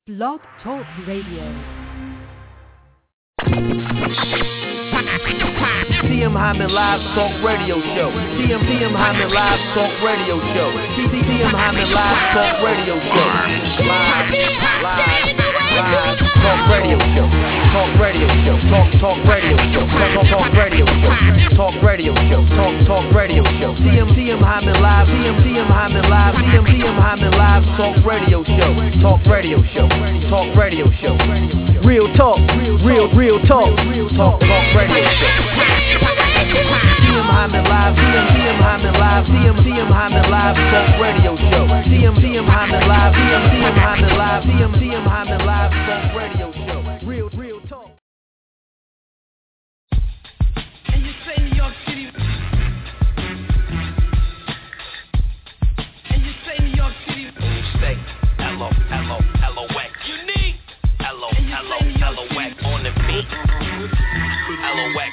Blog Talk Radio. TM Hyman Live Talk Radio Show. TM Hyman Live Talk Radio Show. TM Hyman Live Talk Radio Show. Live Talk Radio Show. Talk Radio Show. Talk Radio Show. Talk Radio Show. Talk Radio Show. Talk Radio Show. TM Hyman Live. TM Hyman Live. TM Hyman Live Talk Radio Show. Talk Radio Show. Talk Radio Show. Real talk. Real talk. Talk Radio Show. TM Hyman Live, TM Hyman Live, TM Hyman Live Talk Radio Show. TM Hyman Live, TM Hyman Live, TM Hyman Live Talk Radio Show. Real talk. And you say New York City. And you say New York City. And you say L-O-X. Unique. L-O-X on the beat. L-O-X.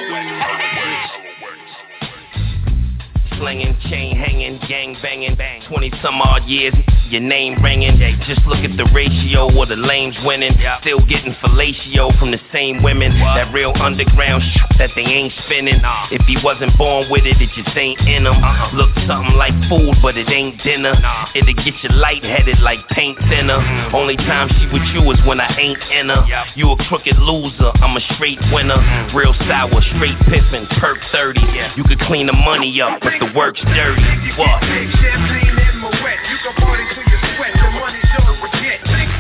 Slinging, chain hanging, gang banging, 20 some odd years, your name ringing. Just look at the ratio of the lames winning. Still getting fellatio from the same women. That real underground that they ain't spinning. If he wasn't born with it, it just ain't in him. Look something like food, but it ain't dinner. It'll get you lightheaded like paint thinner. Only time she with you is when I ain't in her. You a crooked loser, I'm a straight winner. Real sour, straight piffin', perk 30. You could clean the money up, but the work's dirty. What? Champagne in my wet. You can party till you sweat. The money's yours to get.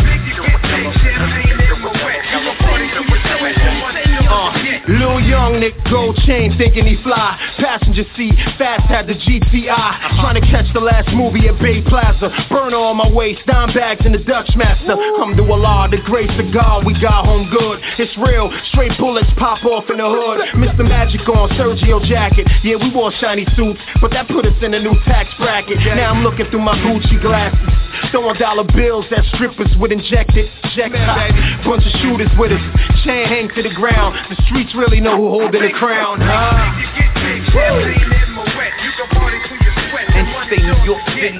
Champagne in my wet. You can party till you sweat. The money's yours to get. Lil Young, Nick, gold chain, thinking he fly. Passenger seat, fast had the GTI. Trying to catch the last movie at Bay Plaza. Burner on my waist, dime bags in the Dutch Master. Come to Allah, the grace of God, we got home good. It's real, straight bullets pop off in the hood. Mr. Magic on, Sergio jacket. Yeah, we wore shiny suits, but that put us in a new tax bracket. Now I'm looking through my Gucci glasses, throwing dollar bills that strippers would inject it. Bunch of shooters with us, chain hang to the ground. The streets really know who holding the crown. Champagne in my wet. You can party till you sweat. And stay New York City.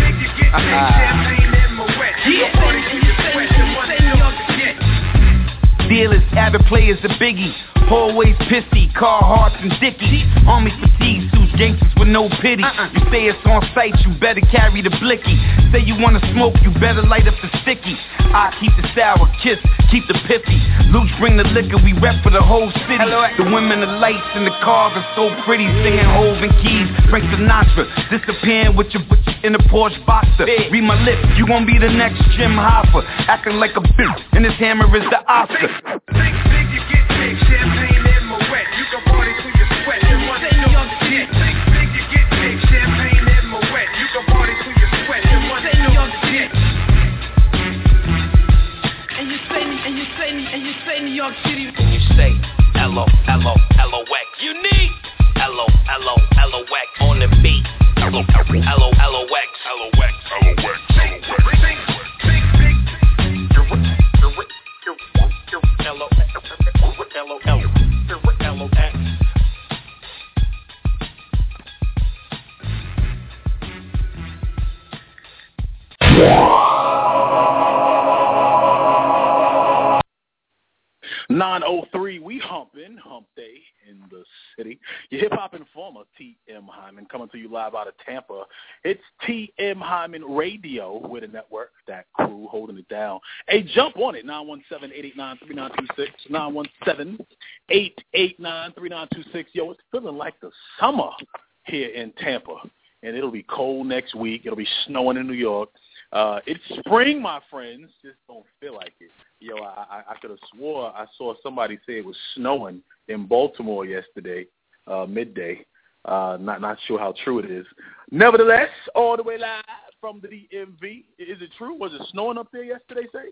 Champagne in my wet. You can party till you sweat. The money's yours to get. Dealers, avid players, the biggie. Always pissy, Carhartts and Dickies. Army fatigue suits, gangsters with no pity. You say it's on sight, you better carry the blicky. Say you wanna smoke, you better light up the sticky. I keep the sour, kiss, keep the pithy. Luke bring the liquor, we rep for the whole city. The women, the lights, and the cars are so pretty. Singing Hov and Keys, Frank Sinatra. Disappearing with your in a Porsche Boxer. Read my lips, you gon' be the next Jim Hoffa. Acting like a bitch, and his hammer is the Oscar. You get big, champagne in my wet. You can party till you sweat. The money's yours to get. You get big, champagne in my wet. You can party till you sweat. The money's yours to get. And you say New York City. And you say L-O-X. Unique. L-O-X on the beat. L-O-X. We humping, hump day in the city. Your hip-hop informer, TM Hyman, coming to you live out of Tampa. It's TM Hyman Radio with a network, that crew holding it down. Hey, jump on it, 917-889-3926, 917-889-3926. Yo, it's feeling like the summer here in Tampa, and it'll be cold next week. It'll be snowing in New York. It's spring, my friends. Just don't feel like it. Yo, I could have swore I saw somebody say it was snowing in Baltimore yesterday, midday. Not sure how true it is. Nevertheless, all the way live from the DMV. Is it true? Was it snowing up there yesterday, say?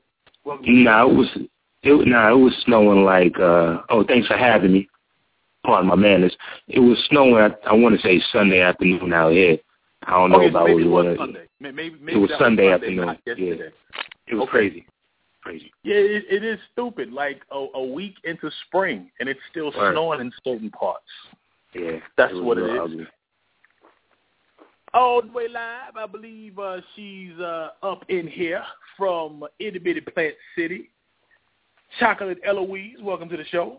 It was snowing like, thanks for having me. Pardon my manners. It was snowing, I want to say Sunday afternoon out here. I don't know about what it was. Sunday. Maybe it was Sunday afternoon. Yeah. It was crazy. Yeah, it is stupid. Like a week into spring, and it's still snowing in certain parts. Yeah. That's what it is. Ugly. All the way live. I believe she's up in here from Itty Bitty Plant City. Chocolate Eloise, welcome to the show.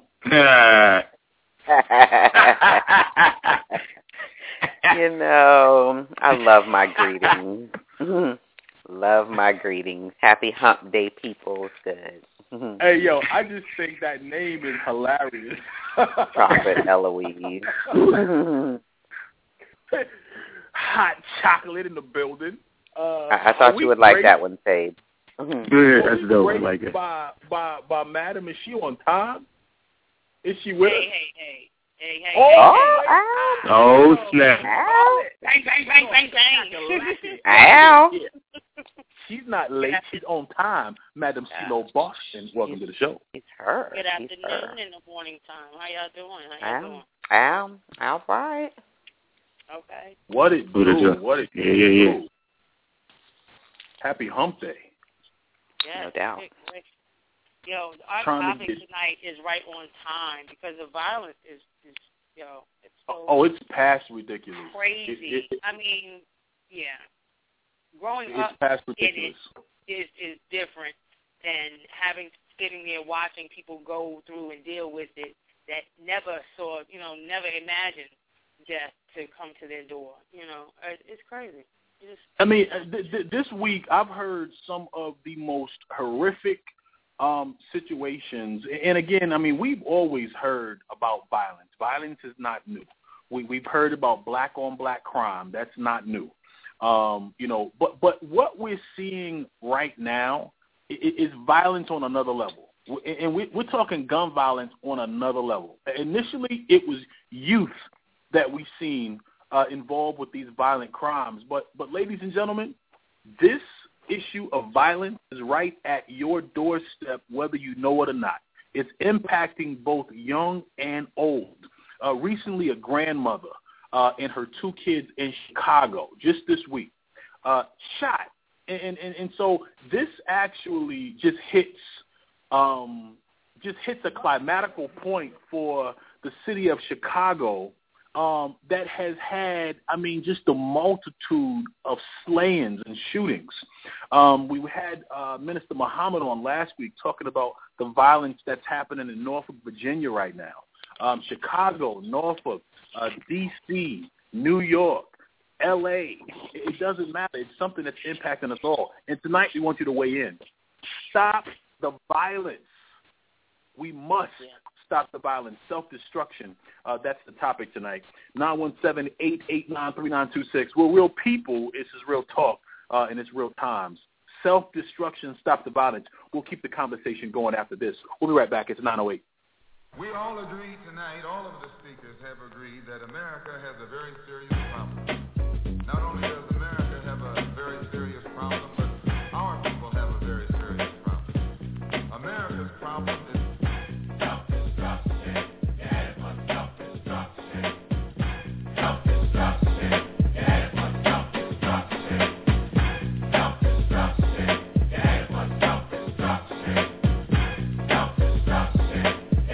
You know, I love my greetings. Love my greetings. Happy hump day, people. It's good. Hey, yo, I just think that name is hilarious. Prophet Eloise. Hot chocolate in the building. I thought you would like that one, Fabe. Yeah, that's dope. I like it. By Madam, is she on time? Is she with us? Hey. Oh, snap. Bang, bang, bang, bang, bang. Ow. She's not late. She's on time. Madam CeeLo Boston, welcome to the show. It's her. Good afternoon in the morning time. How y'all doing? All right. Okay. What it do? What it do? Yeah. Happy hump day. Yes, No doubt. Yo, our topic tonight is right on time because the violence is it's so it's past ridiculous. Crazy. I mean, yeah. Growing up past ridiculous. is different than sitting there watching people go through and deal with it that never never imagined death to come to their door. It's crazy. I mean, this week I've heard some of the most horrific situations. And again, I mean, we've always heard about violence. Violence is not new. We've heard about black-on-black crime. That's not new. But what we're seeing right now is violence on another level. And we're talking gun violence on another level. Initially, it was youth that we've seen involved with these violent crimes. But ladies and gentlemen, this issue of violence is right at your doorstep, whether you know it or not. It's impacting both young and old. Recently, a grandmother and her two kids in Chicago, just this week, shot. And so this actually just hits a climactical point for the city of Chicago that has had, just the multitude of slayings and shootings. We had Minister Muhammad on last week talking about the violence that's happening in Norfolk, Virginia right now. Chicago, Norfolk, D.C., New York, L.A. It doesn't matter. It's something that's impacting us all. And tonight we want you to weigh in. Stop the violence. We must stop the violence. Self-destruction. That's the topic tonight. 917-889-3926. We're real people. This is real talk, and it's real times. Self-destruction. Stop the violence. We'll keep the conversation going after this. We'll be right back. It's 9:08. We all agree tonight, all of the speakers have agreed that America has a very serious problem. Not only does America have a very serious problem, but our people have a very serious problem. America's problem is self-destruction. Yeah, it was self-destruction. Self-destruction. Yeah, it was self-destruction. Self-destruction. Yeah, it was self-destruction. Self-destruction.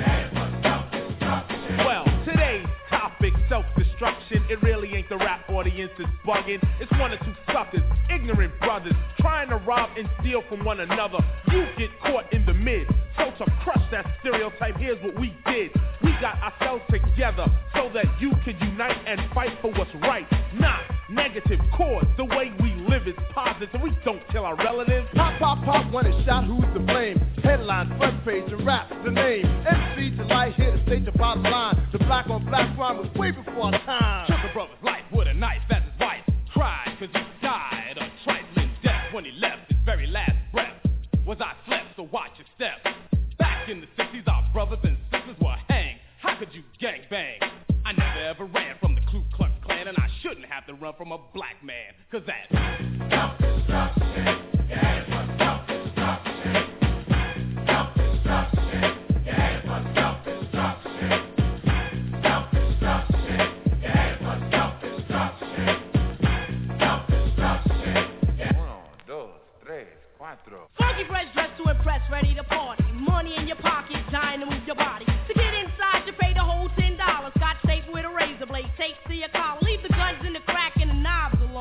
Self-destruction, it really ain't the rap audience is bugging. It's one or two suckers, ignorant brothers, trying to rob and steal from one another. You get caught in the mid. So to crush that stereotype, here's what we did. We got ourselves together so that you could unite and fight for what's right. Not negative cause. The way we live is positive. We don't kill our relatives. Pop, pop, pop, when it's shot, who's to blame? Headline, front page, and rap, the name. MC Delight here to state the bottom line. The black on black crime was way before our time. Took a brother's life with a knife as his wife. Cried cause he died a trifling death when he left his very last breath. Was I slept, so watch your step. Back in the 60s, our brothers and sisters were hanged. How could you gang bang? I never ever ran from the Ku Klux Klan, and I shouldn't have to run from a black man, cause that's self-destruction. Yeah, it was self-destruction. Self-destruction. Yeah, it was self-destruction. Self-destruction. Yeah, it was self-destruction. Self-destruction. Yeah. 1, 2, 3, 4. Funky fresh dressed to impress, ready to party. Money in your pocket, dying to move your body. To get inside, you pay the whole $10. Scotch tape with a razor blade, tape to your collar. Leave the guns in the crack and the knobs alone.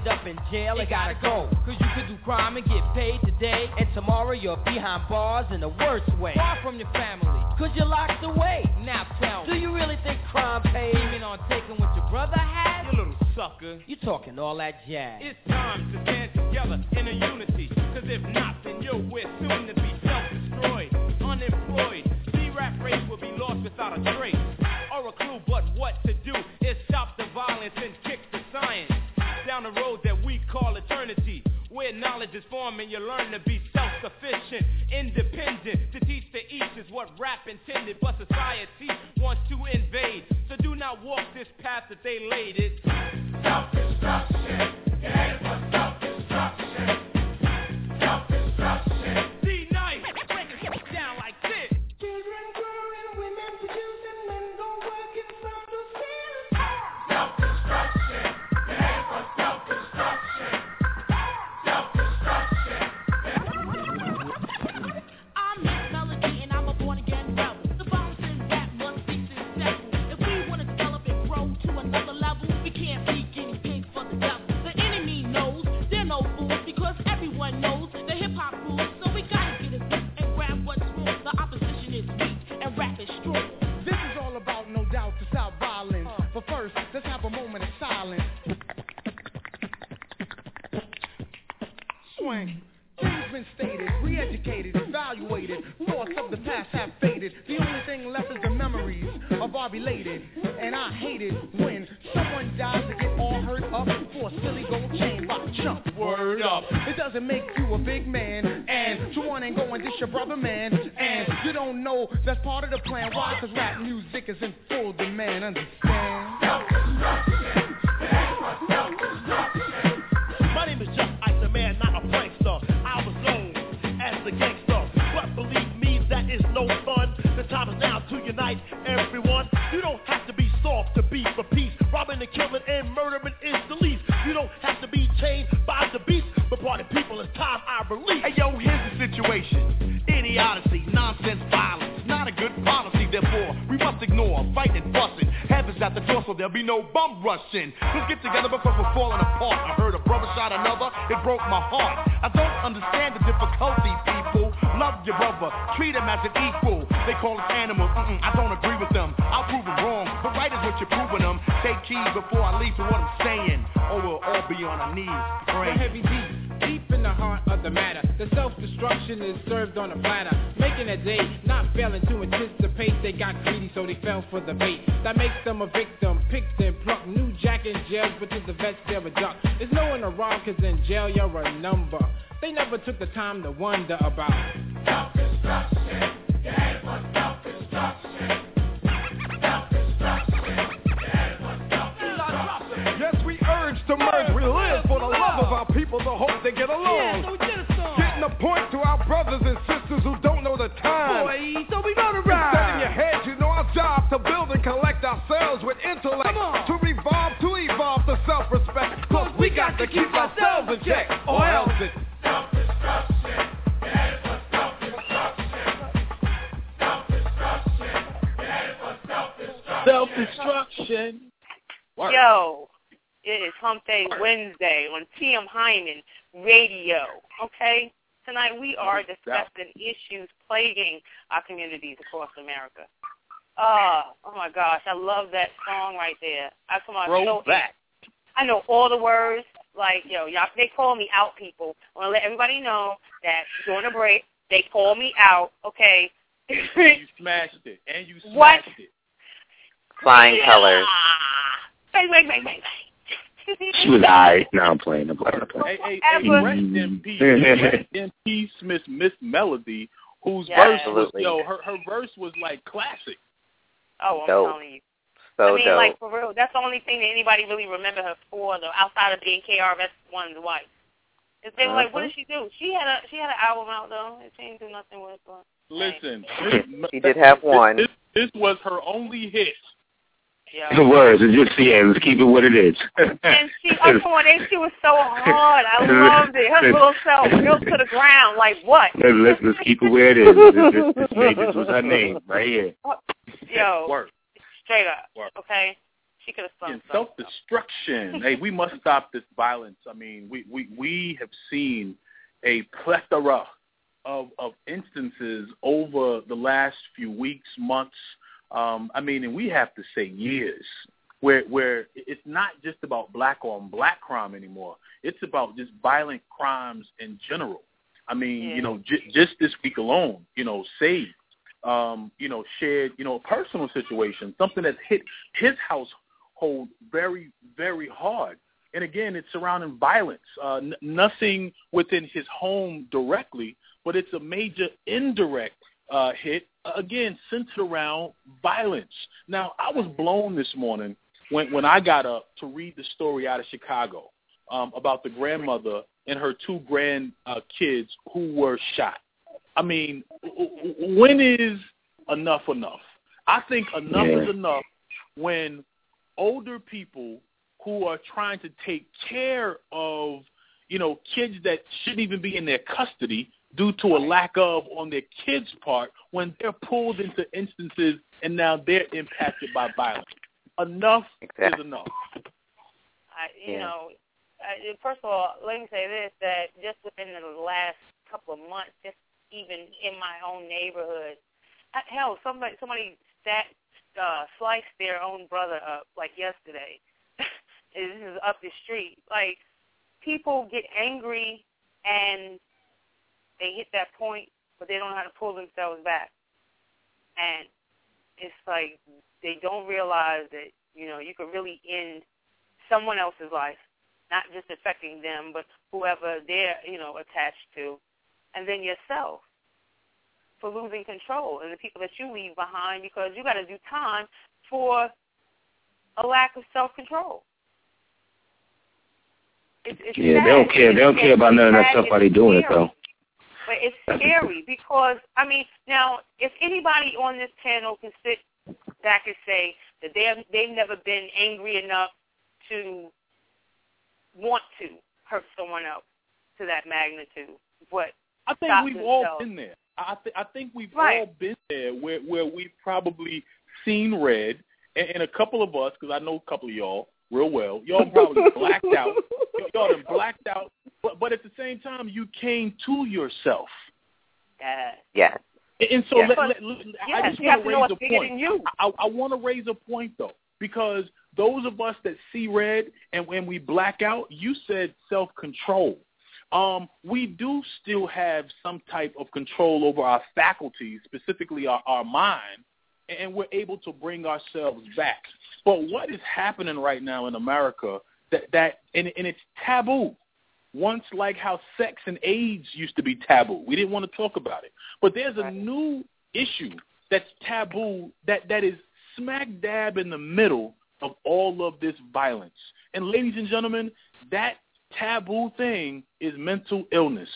end up in jail, it gotta go. Cause you could do crime and get paid today, and tomorrow you're behind bars in the worst way. Far from your family, cause you're locked away. Now tell me, do you really think crime pays? Aiming on taking what your brother had? You little sucker. You talking all that jazz. It's time to stand together in a unity. Cause if not, then we're soon to be self-destroyed, unemployed. The rap race will be lost without a trace or a clue, but what to do is stop the violence and kick the science down the road that we call eternity, where knowledge is formed and you learn to be self-sufficient, independent. To teach to each is what rap intended, but society wants to invade. So do not walk this path that they laid. It's self-destruction. You're headed for self-destruction. Self-destruction. D-Nice, break it down like this. Children growing, women producing, men go working from the ceiling. Self-destruction. You're headed for self-destruction. Self-destruction. I'm Miss Melody and I'm a born-again rebel. The violence in rap must be successful. If we want to develop and grow to another level, we can't be guinea pigs for the devil. The enemy knows they're no fools because everyone knows the hip-hop rules. So we gotta get a grip and grab what's wrong. The opposition is weak and rap is strong. This is all about, no doubt, to stop violence. But first, let's have a moment of silence. Swing. Things been stated, re-educated, evaluated. Thoughts of the past have faded. The only thing left is the memories of our belated. And I hate it when someone dies to get all hurt up for a silly gold chain by chump. Word up. It doesn't make you a big man. And someone ain't going dish your brother, man. And you don't know that's part of the plan. Why? Cause rap music is in full demand. Understand? Self-destruction. Self-destruction. My name is Just Ice, a man, not a prankster. I was known as the gangster, but believe me, that is no fun. The time is now to unite everyone. You don't have to be soft to be for peace. Robbing and killing and murdering is the least. You don't have to be chained by the beast. But party people, it's time I release. Hey yo, here's the situation. Idiocy, nonsense, violence, not a good policy. Therefore, we must ignore fighting and busting. Heaven's at the door, so there'll be no bum rushing. Let's get together because we're falling apart. I heard a brother shot another, it broke my heart. I don't understand the difficulty, people. Love your brother, treat him as an equal. They call us animals, I don't agree with them. I'll prove them wrong, but right is what you're proving them. Take heed before I leave to what I'm saying, or we'll all be on our knees praying. The heavy deep in the heart of the matter. The self-destruction is served on a platter, making a day, not failing to anticipate. They got greedy, so they fell for the bait. That makes them a victim, picked and plucked. New jack in jail, but to the vets they're a duck. There's no one around, cause in jail you're a number. They never took the time to wonder about self-destruction. You're headed for self-destruction. Self-destruction. You're headed for self-destruction. Yes, we urge to merge. We live for the love of our people, to hope they get along. Getting a point to our brothers and sisters who don't know the time. Boy, so we gonna ride. Instead in your head, you know our job to build and collect ourselves with intellect. To revolve, to evolve to self-respect. Cause we got to keep ourselves in check, or else it's self-destruction. You're headed for self-destruction. Self-destruction. You're headed for self-destruction. Self-destruction. Yo, it is Hump Day Wednesday on TM Hyman Radio. Okay? Tonight we are discussing issues plaguing our communities across America. Oh my gosh, I love that song right there. I know all the words. Like, yo, y'all, they call me out, people. I want to let everybody know that during the break, they call me out, okay? You smashed it, and you smashed what? it. Flying colors. Bang, bang, bang, bang, bang. She was alright. No, I'm playing. Hey, rest in peace. Rest in peace, Miss Melody, whose verse was, her verse was like classic. Oh, I'm telling you. So I mean, like, for real, that's the only thing that anybody really remember her for, though, outside of being KRS-One's wife. Is they were like, what did she do? She had an album out, though. She didn't do nothing with it. But, listen. She did have one. This was her only hit. The words, just let's keep it what it is. And she was so hard. I loved it. Her little self built to the ground. Like what? Let's keep it where it is. This was her name right here. Yo, straight up. Okay. She could have spun self-destruction. Hey, we must stop this violence. I mean, we have seen a plethora of instances over the last few weeks, months. I mean, and we have to say years, where it's not just about black-on-black crime anymore. It's about just violent crimes in general. I mean, just this week alone, Sade, shared, a personal situation, something that's hit his household very, very hard. And again, it's surrounding violence, nothing within his home directly, but it's a major indirect hit, again, centered around violence. Now, I was blown this morning when I got up to read the story out of Chicago about the grandmother and her two kids who were shot. I mean, when is enough enough? I think enough is enough when older people who are trying to take care of, kids that shouldn't even be in their custody due to a lack of on their kids' part, when they're pulled into instances and now they're impacted by violence. Enough is enough. First of all, let me say this, that just within the last couple of months, just even in my own neighborhood, hell, somebody sliced their own brother up, like yesterday. This is up the street. Like, people get angry and they hit that point, but they don't know how to pull themselves back. And it's like they don't realize that, you could really end someone else's life, not just affecting them, but whoever they're, attached to, and then yourself for losing control and the people that you leave behind, because you got to do time for a lack of self-control. It's they don't care. They don't care about none of that stuff while they're doing it, though. But it's scary because, now, if anybody on this panel can sit back and say that they've never been angry enough to want to hurt someone else to that magnitude, but I think we've all been there. I think we've all been there where we've probably seen red, and a couple of us, because I know a couple of y'all real well, y'all probably blacked out. Y'all done blacked out, but at the same time, you came to yourself. Yeah. And so I just want to raise a point. I want to raise a point, though, because those of us that see red and when we black out, you said self-control. We do still have some type of control over our faculties, specifically our mind, and we're able to bring ourselves back. But what is happening right now in America that and it's taboo. Once, like how sex and AIDS used to be taboo. We didn't want to talk about it. But there's a new issue that's taboo that is smack dab in the middle of all of this violence. And ladies and gentlemen, that taboo thing is mental illness.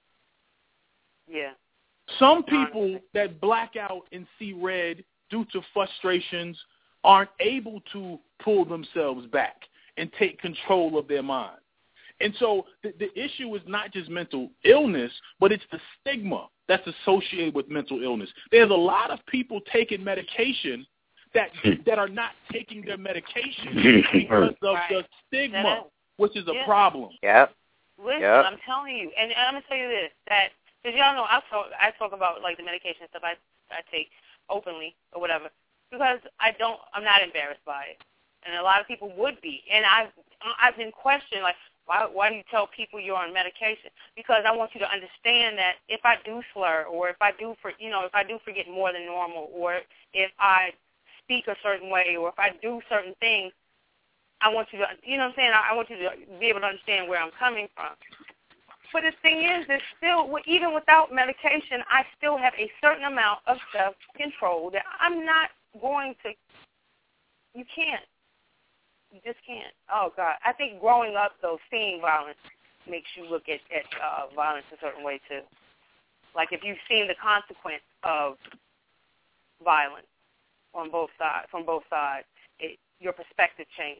Yeah. Some people that black out and see red due to frustrations aren't able to pull themselves back and take control of their mind. And so the issue is not just mental illness, but it's the stigma that's associated with mental illness. There's a lot of people taking medication that are not taking their medication because of the stigma, which is a problem. Yep. Listen, I'm telling you, and I'm going to tell you this, that, because y'all know I talk about, like, the medication stuff I take openly or whatever, because I'm not embarrassed by it. And a lot of people would be. And I've been questioned, like, why do you tell people you're on medication? Because I want you to understand that if I do slur, or if I do forget more than normal, or if I speak a certain way, or if I do certain things, I want you to, I want you to be able to understand where I'm coming from. But the thing is, there's still, even without medication, I still have a certain amount of self-control that I'm not going to, you can't. You just can't. Oh, God. I think growing up, though, seeing violence makes you look at violence a certain way, too. Like, if you've seen the consequence of violence from both sides, your perspective changes.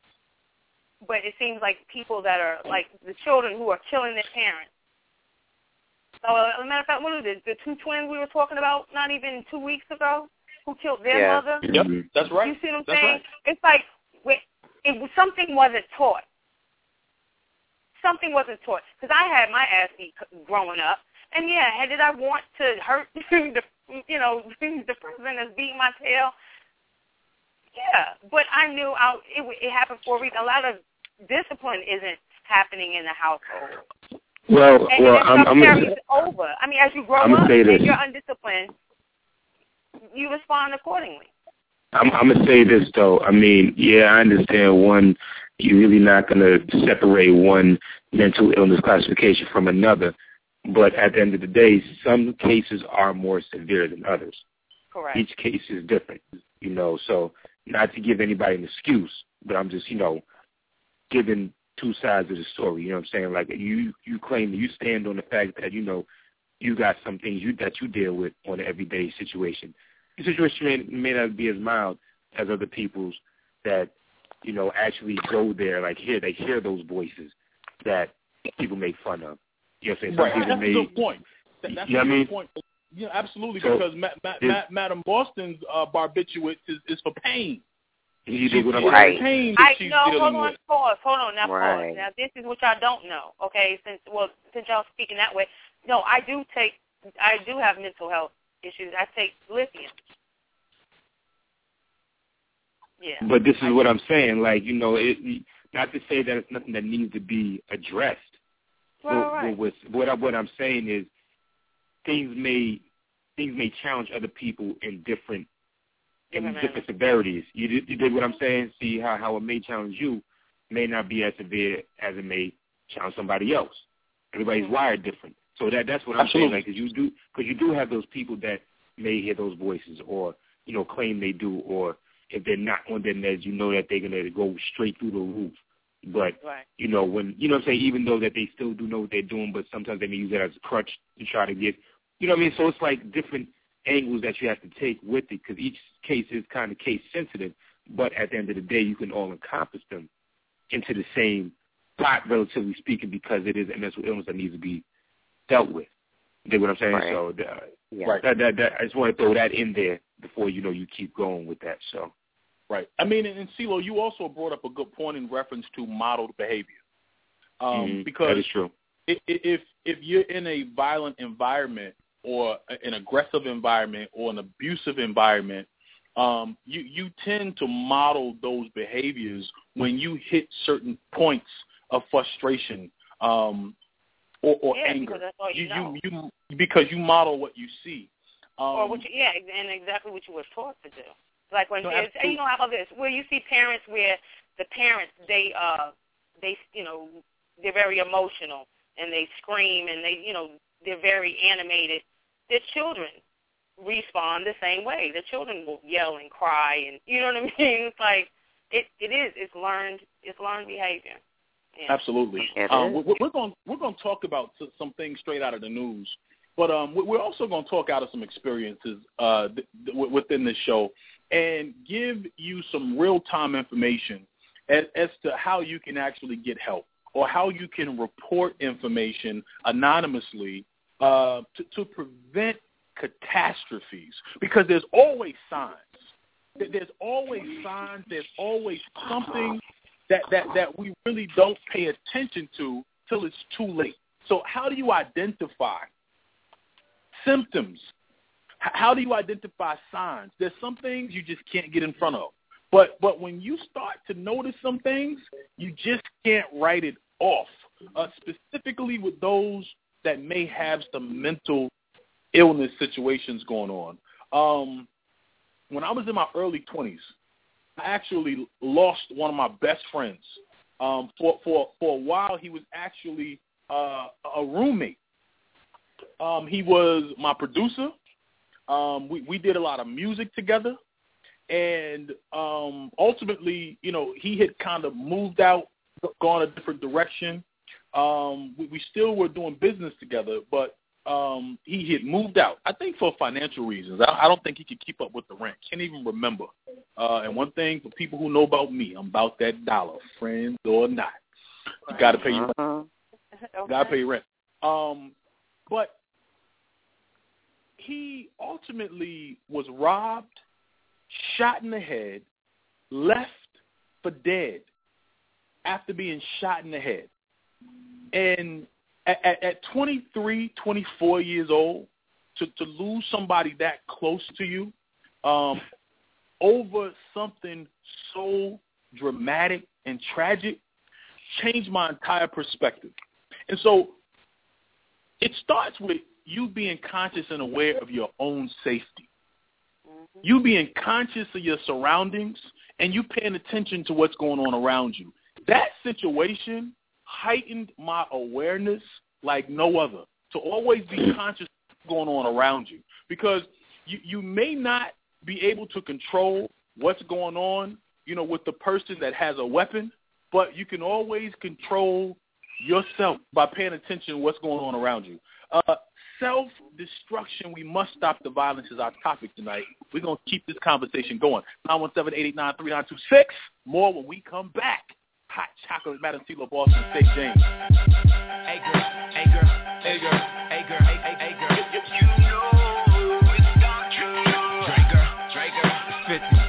But it seems like people that are, like, the children who are killing their parents. So, as a matter of fact, what are the two twins we were talking about not even 2 weeks ago who killed their mother? Yep, that's right. You see what I'm saying? Right. It's like, something wasn't taught. Something wasn't taught. Because I had my ass beat growing up, and yeah, did I want to hurt the person that's beating my tail? Yeah, but I knew it happened for a reason. A lot of discipline isn't happening in the household. Well, I'm carries over. I mean, as you grow up and you're undisciplined, you respond accordingly. I'm gonna say this though. I mean, yeah, I understand one. You're really not gonna separate one mental illness classification from another. But at the end of the day, some cases are more severe than others. Correct. Each case is different, So not to give anybody an excuse, but I'm just, giving two sides of the story. You know what I'm saying? Like you claim that you stand on the fact that you got some things that you deal with on an everyday situation. The situation may not be as mild as other people's that, actually go there. Like they hear those voices that people make fun of. You know what I'm saying? Right. That's a good point. That's a good point. Yeah, absolutely. So, because Madam Boston's barbiturate is for pain. You do what I'm saying. Pain that she's dealing with. Hold on. Now, pause. Now, this is what y'all don't know. Okay, since y'all speaking that way, no, I do have mental health issues. I take lithium. Yeah. But this is what I'm saying. Like, not to say that it's nothing that needs to be addressed. Right. What I'm saying is things may challenge other people in different severities. You did what I'm saying? See how it may challenge you may not be as severe as it may challenge somebody else. Everybody's wired different. So that's what I'm saying. Like, because you do have those people that may hear those voices or, claim they do, or if they're not on their meds, that they're going to go straight through the roof. But, when, what I'm saying, even though that they still do know what they're doing, but sometimes they may use that as a crutch to try to get, what I mean? So it's like different angles that you have to take with it because each case is kind of case sensitive, but at the end of the day, you can all encompass them into the same pot, relatively speaking, because it is a mental illness that needs to be dealt with. You get what I'm saying? Right. So, Right. I just want to throw that in there before, you keep going with that, so. Right. I mean, and CeeLo, you also brought up a good point in reference to modeled behavior. Because that is true. If you're in a violent environment or an aggressive environment or an abusive environment, you tend to model those behaviors when you hit certain points of frustration or anger. Because that's all you know. Because you model what you see. And exactly what you were taught to do. Like when how about this? Where you see parents where the parents they're very emotional and they scream and they're very animated. Their children respond the same way. The children will yell and cry and you know what I mean. It's like it's learned behavior. Yeah. Absolutely. We're going to talk about some things straight out of the news, but we're also going to talk out of some experiences within this show and give you some real-time information as to how you can actually get help or how you can report information anonymously to prevent catastrophes, because there's always signs. There's always signs. There's always something that we really don't pay attention to till it's too late. So how do you identify symptoms? How do you identify signs? There's some things you just can't get in front of. But when you start to notice some things, you just can't write it off, specifically with those that may have some mental illness situations going on. When I was in my early 20s, I actually lost one of my best friends. For a while, he was actually a roommate. He was my producer. We did a lot of music together, and ultimately, he had kind of moved out, gone a different direction. We still were doing business together, but he had moved out, I think for financial reasons. I don't think he could keep up with the rent. Can't even remember. And one thing for people who know about me, I'm about that dollar, friends or not. You got to pay your rent. You got to pay your rent. But he ultimately was robbed, shot in the head, left for dead after being shot in the head. And at 23, 24 years old, to lose somebody that close to you over something so dramatic and tragic changed my entire perspective. And so it starts with you being conscious and aware of your own safety. You being conscious of your surroundings and you paying attention to what's going on around you. That situation heightened my awareness like no other, to always be conscious of what's going on around you. Because you may not be able to control what's going on, with the person that has a weapon, but you can always control yourself by paying attention to what's going on around you. Self-destruction, we must stop the violence is our topic tonight. We're going to keep this conversation going. 917-889-3926. More when we come back. Hot chocolate, Madam CeeLo Boston, State James. Hey girl, hey girl, hey girl, hey girl, hey girl. You know it's Draker, 50.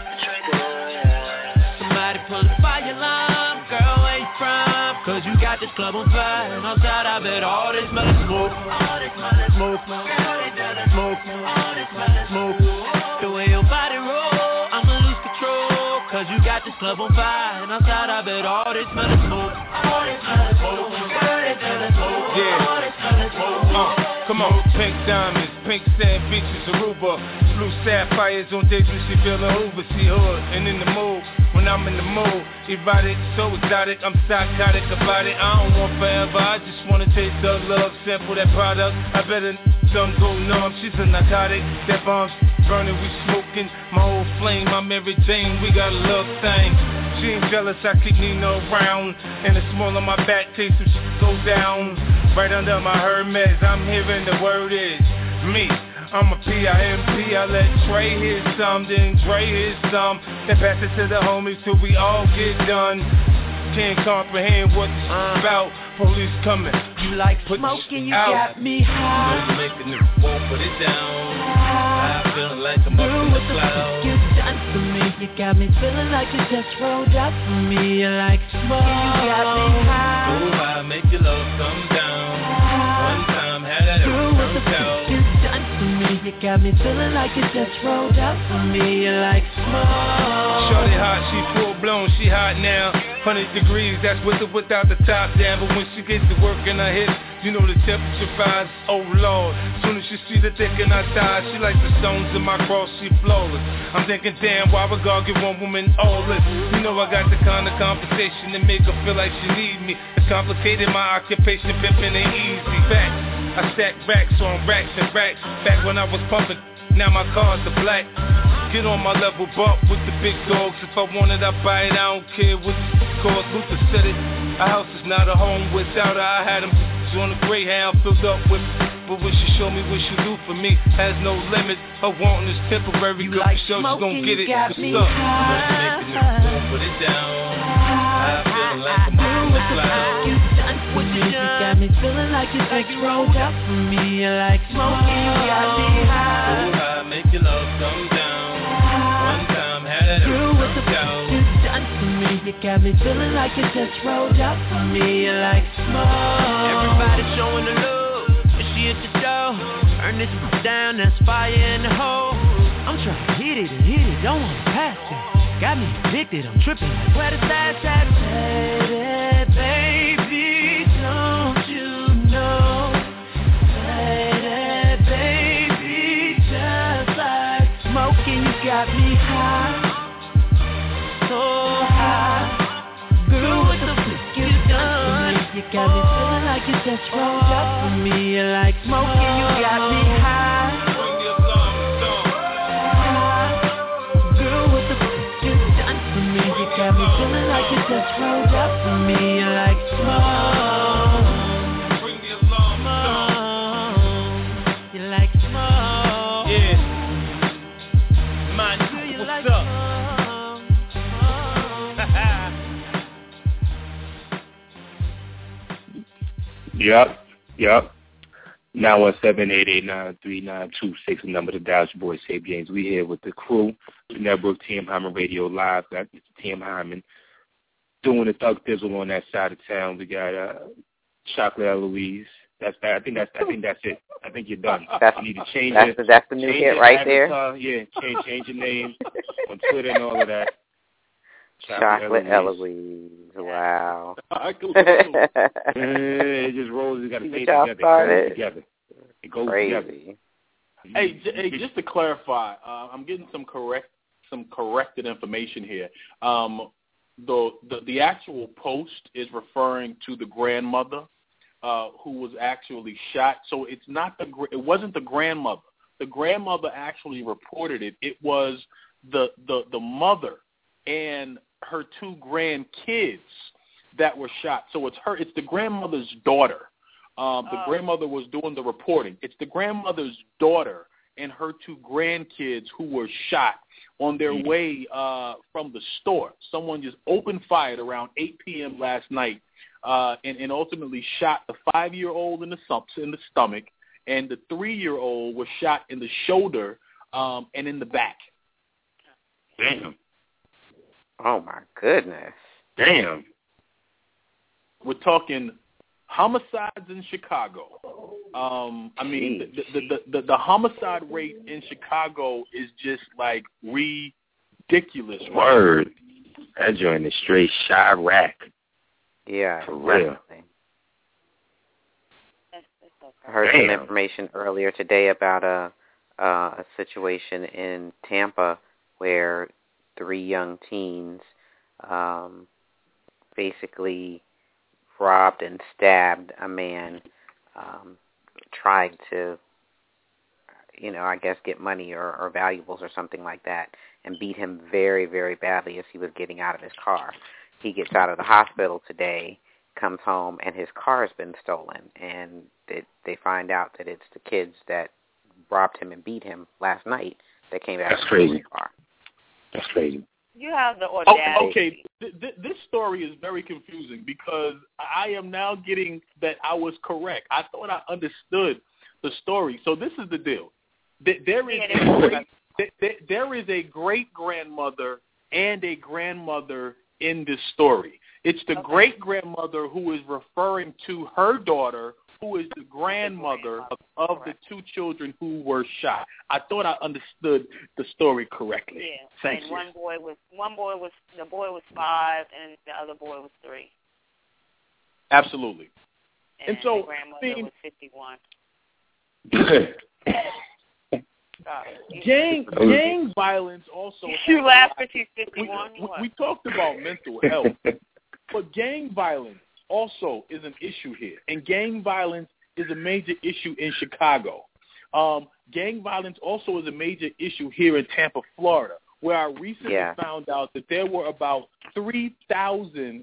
Somebody pull the fire alarm, girl, where you from? Cause you got this club on fire, and outside of it, all this smell of smoke. All this smell of smoke, girl, they smell of smoke. All this smell of smoke. The way your body roll, I'ma lose control. Cause you got this club on fire, and outside of it, all this smell of smoke. All this smell of smoke, girl, they smell of smoke. Yeah. All this smell of smoke. Come on, pink diamonds, pink sand beaches, Aruba, blue sapphires on days when she feeling Uber. She hood and in the mood. When I'm in the mood, erotic, so exotic, I'm psychotic about it. I don't want forever, I just wanna taste the love, sample that product. I better some go numb, she's a narcotic. That bomb's burning, we smoking. My whole flame, my Mary Jane, we got a love thing. She ain't jealous, I keep Nina around. And the small on my back, taste some shit go down. Right under my Hermes, I'm hearing the word is me. I'm a P.I.M.P. I let Trey hear some, then Dre hear some. Then pass it to the homies till we all get done. Can't comprehend what it's about. Police coming. You like smoking, you got me high. You making it, won't put it down. I'm feeling like I'm up in the clouds. You done for me, you got me feeling like you just rolled up for me. You like smoke, you got me high. Oh, I make your love come down. One time had that every out. You done for me, you got me feeling like you just rolled up for me. You like smoke. Shorty hot, she full blown, she hot now. 100 degrees, that's with or without the top down. But when she gets to work in her hips, you know the temperature rise. Oh Lord, soon as she see the dick in her thighs, she like the stones in my cross, she flawless. I'm thinking, damn, why would God give one woman all this? You know I got the kind of conversation that make her feel like she need me. It's complicated, my occupation, pimping ain't easy. Facts, I stack racks on racks and racks. Back when I was pumping, now my cars are black. Get on my level, bump with the big dogs. If I want it, I buy it, I don't care what it costs. Luther said it, a house is not a home without her. I had them on the Greyhound filled up with. But what she show me, what she do for me has no limit. Her wanting is temporary, you like show she's gon' get it. Good stuff. Making it, won't put it down. I feel like I'm up in the clouds. You done for me, you got me feeling like you just rolled up for me. You like smoking, you got me high. Oh, I make your love come down. One time had it every out. You done for me, you got me feeling like you just rolled up for me. You like smoke. Everybody showing the love, and she at the door. Turn this down, that's fire in the hole. I'm trying to hit it, don't wanna pass it. Got me addicted, I'm tripping like where the stash at? Baby, don't you know? Baby, just like smoking, you got me high, so high. Girl, what the fuck you done? You got me feeling like you just rolled up for me. You like smoking, you got me high. Girl, what the fuck you done for me? You got me feeling like you just rolled up for me. You like smoke. You like smoke. Yeah. Man, what's up? Yep. 917-889-3926, the number to dial. Your boy, Save James. We here with the crew, the network, Tim Hyman Radio Live. Got Tim Hyman doing the Thug Thizzle on that side of town. We got Chocolate Eloise. I think that's it. I think you're done. You need to change it. That's the new hit right there. Yeah, change your name on Twitter and all of that. Chocolate Eloise. Wow. It just rolls. You got to say it together. It goes together. Hey, just to clarify, I'm getting some corrected information here. The actual post is referring to the grandmother who was actually shot. So it wasn't the grandmother. The grandmother actually reported it. It was the mother and her 2 grandkids that were shot. So it's the grandmother's daughter. The grandmother was doing the reporting. It's the grandmother's daughter and her 2 grandkids who were shot on their way from the store. Someone just opened fire at around 8 p.m. last night and ultimately shot the 5-year-old in the stomach, and the 3-year-old was shot in the shoulder and in the back. Damn. Oh, my goodness. Damn. We're talking homicides in Chicago. I mean, the homicide rate in Chicago is just like ridiculous. Word. That joint is straight Chirac. Yeah, for real. I heard some information earlier today about a situation in Tampa where 3 young teens basically robbed and stabbed a man trying to, I guess get money or valuables or something like that, and beat him very, very badly as he was getting out of his car. He gets out of the hospital today, comes home, and his car has been stolen, and they find out that it's the kids that robbed him and beat him last night that came back. That's crazy. His car. That's crazy. You have the audacity. Okay, this story is very confusing because I am now getting that I was correct. I thought I understood the story. So this is the deal. There is a great-grandmother and a grandmother in this story. It's the great-grandmother who is referring to her daughter, who is the grandmother of the 2 children who were shot. I thought I understood the story correctly. Yeah. Thank you. The boy was 5 and the other boy was 3. Absolutely. And so the grandmother was 51. Gang violence also. You laugh at she's 51. We talked about mental health, but gang violence also is an issue here, and gang violence is a major issue in Chicago. Gang violence also is a major issue here in Tampa, Florida, where I recently found out that there were about 3,000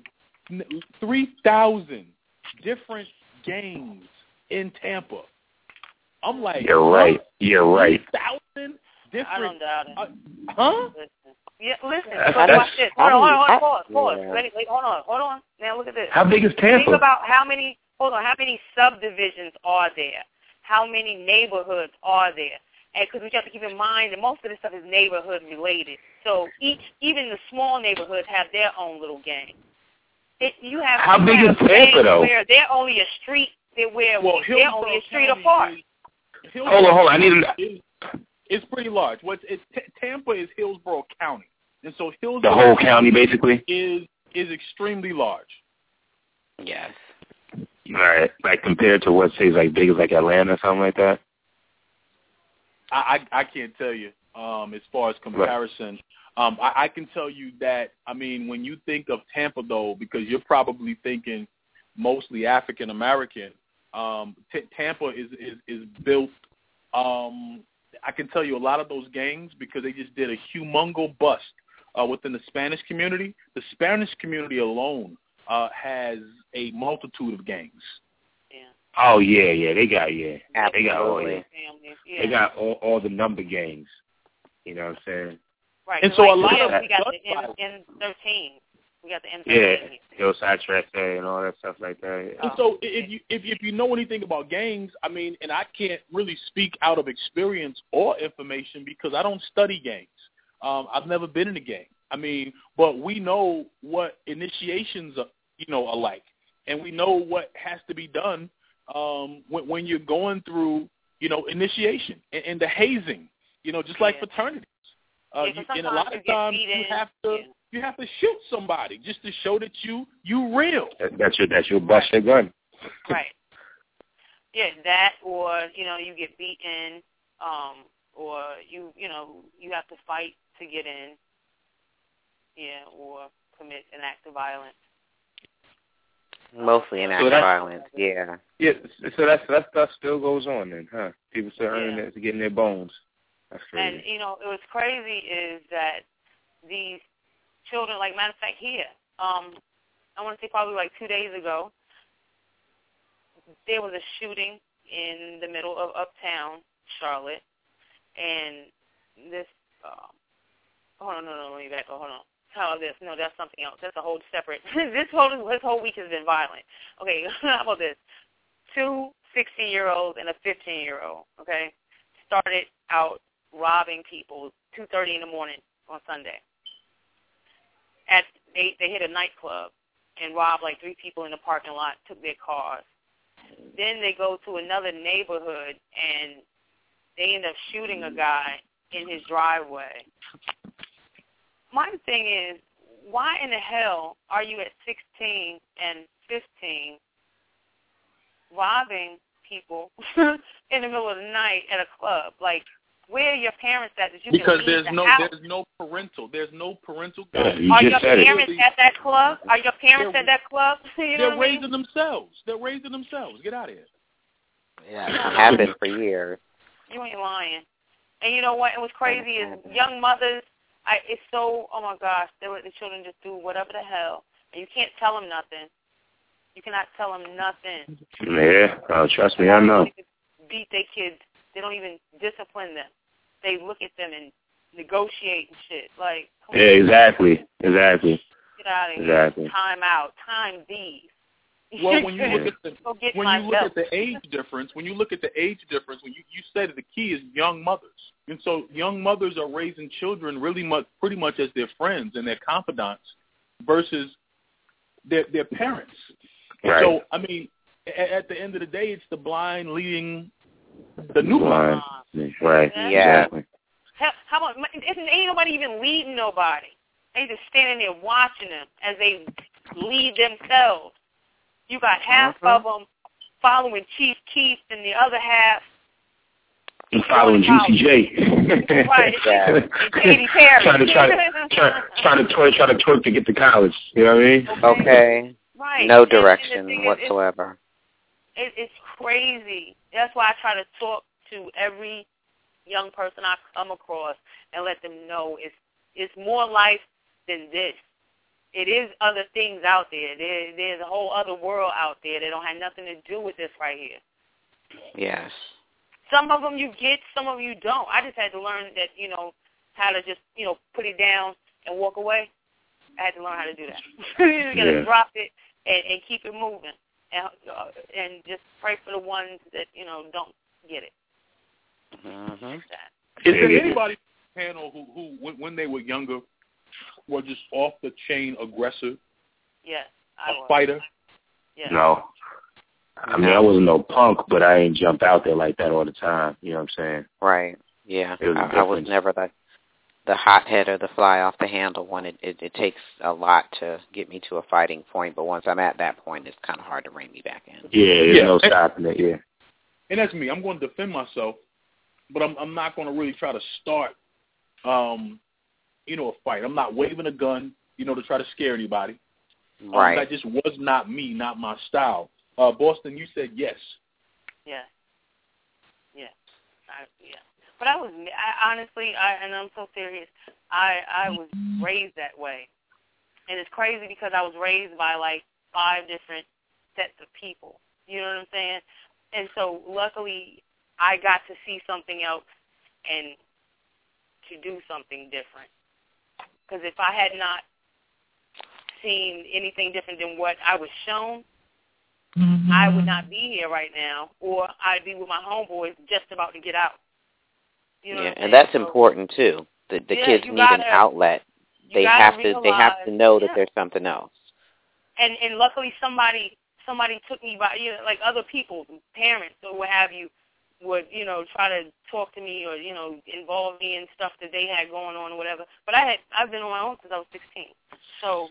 different gangs in Tampa. I'm like, You're right. 3,000 different. I don't doubt it. Huh? Yeah, listen. So watch this. Hold on. Pause. Wait, hold on. Now look at this. How big is Tampa? Think about how many subdivisions are there? How many neighborhoods are there? And because we have to keep in mind that most of this stuff is neighborhood related. So even the small neighborhoods have their own little gang. How big is Tampa though? Where they're only a street. They're only a street apart. Hold on. I need to. It's pretty large. Tampa is Hillsborough County, and so Hillsborough the whole county basically is extremely large. Yes. All right, like compared to what say like big as like Atlanta or something like that. I can't tell you as far as comparison. I can tell you that when you think of Tampa though, because you're probably thinking mostly African American. Tampa is built. I can tell you a lot of those gangs because they just did a humongo bust within the Spanish community. The Spanish community alone has a multitude of gangs. Yeah. Oh yeah, they got Absolutely. They got all the number gangs. You know what I'm saying? Right. And so a lot of we got the M13. We got the M13. Yeah, Hillside Tractor and all that stuff like that. Yeah. And so if you know anything about gangs, and I can't really speak out of experience or information because I don't study gangs. I've never been in a gang. I mean, but we know what initiations are like, and we know what has to be done when you're going through initiation and the hazing, just like fraternities. And a lot of times you have to shoot somebody just to show that you real. That's your bust your gun. Right. Yeah, that or you get beaten, or you have to fight to get in. Yeah, or commit an act of violence. Mostly an act of violence. Yeah. Yeah. So that stuff still goes on then, huh? People still earning it to get in their bones. That's crazy. And it was crazy is that these children, like matter of fact, here, I want to say probably like 2 days ago, there was a shooting in the middle of uptown Charlotte, and this. Hold on, no, let me back up. Hold on. How about this? No, that's something else. That's a whole separate. This whole week has been violent. Okay, how about this? 2 16-year-olds and a 15-year-old. Okay, started out robbing people 2:30 in the morning on Sunday. They hit a nightclub and robbed like 3 people in the parking lot, took their cars. Then they go to another neighborhood and they end up shooting a guy in his driveway. My thing is, why in the hell are you at 16 and 15 robbing people in the middle of the night at a club? Like, where are your parents at that you because can leave there's no parental guidance. Are your parents at that club? Are your parents at that club? They're raising themselves. They're raising themselves. Get out of here. Yeah, it's happened for years. You ain't lying. And you know what? It was crazy is young mothers. It's so, oh my gosh, they let the children just do whatever the hell, and you can't tell them nothing. You cannot tell them nothing. Yeah, trust me, I know. Beat their kids. They don't even discipline them. They look at them and negotiate and shit. Like, yeah, exactly. Get out of here. Exactly. Time out. Time these. Well, when you look at the age difference, when you said that the key is young mothers, and so young mothers are raising children pretty much as their friends and their confidants versus their parents. Right. So I mean, at the end of the day, it's the blind leading the newborn. Right. Yeah. Exactly. How about? Ain't nobody even leading nobody. They just standing there watching them as they lead themselves. You got half of them following Chief Keef and the other half following Juicy J. Right. And Katy Perry. trying to twerk to get to college. You know what I mean? Okay. Right. No direction whatsoever. It's crazy. That's why I try to talk to every young person I come across and let them know it's more life than this. It is other things out there. There's a whole other world out there that don't have nothing to do with this right here. Yes. Some of them you get, some of you don't. I just had to learn that, how to just, put it down and walk away. I had to learn how to do that. You got to drop it and keep it moving. And just pray for the ones that, don't get it. Mm-hmm. Is there anybody on the panel who, when they were younger, were just off the chain aggressive? Yes, a fighter? Yes. No. I mean, I wasn't no punk, but I ain't jump out there like that all the time. You know what I'm saying? Right. Yeah. I was never the hothead or the fly off the handle one. It takes a lot to get me to a fighting point, but once I'm at that point, it's kind of hard to rein me back in. Yeah, there's no stopping it. Yeah. And that's me. I'm going to defend myself, but I'm not going to really try to start, a fight. I'm not waving a gun, to try to scare anybody. Right. That just was not me, not my style. Boston, you said yes. Yeah. Yeah. But I honestly, and I'm so serious, I was raised that way. And it's crazy because I was raised by like 5 different sets of people. You know what I'm saying? And so luckily I got to see something else and to do something different. Because if I had not seen anything different than what I was shown, I would not be here right now, or I'd be with my homeboys just about to get out. You know and that's important too. The kids need an outlet they have to know that there's something else. And luckily somebody took me by, like other people, parents or what have you, would, try to talk to me or, involve me in stuff that they had going on or whatever. But I've been on my own since I was 16. So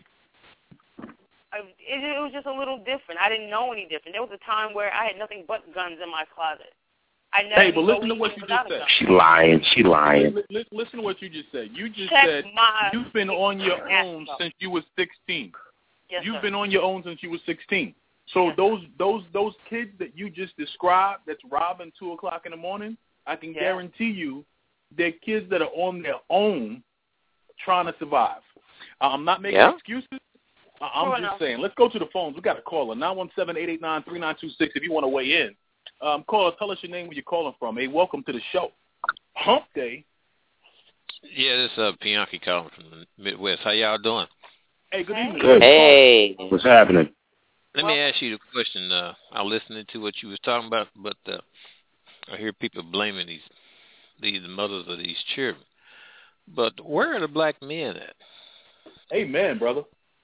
it was just a little different. I didn't know any different. There was a time where I had nothing but guns in my closet. Hey, but listen to what you just said. She lying. Listen to what you just said. You just said you've been on your own since you were 16. Yes, You've sir. been on your own since you were 16. So those kids that you just described that's robbing 2 o'clock in the morning, I can guarantee you they're kids that are on their own trying to survive. I'm not making excuses. I'm just saying. Let's go to the phones. We got a caller, 917-889-3926 if you want to weigh in. Caller, tell us your name, where you're calling from. Hey, welcome to the show. Hump Day. Yeah, this is Bianchi calling from the Midwest. How y'all doing? Hey, good evening. Good. Hey. What's happening? Let me ask you the question. I'm listening to what you was talking about, but I hear people blaming these mothers of these children. But where are the black men at? Amen, brother.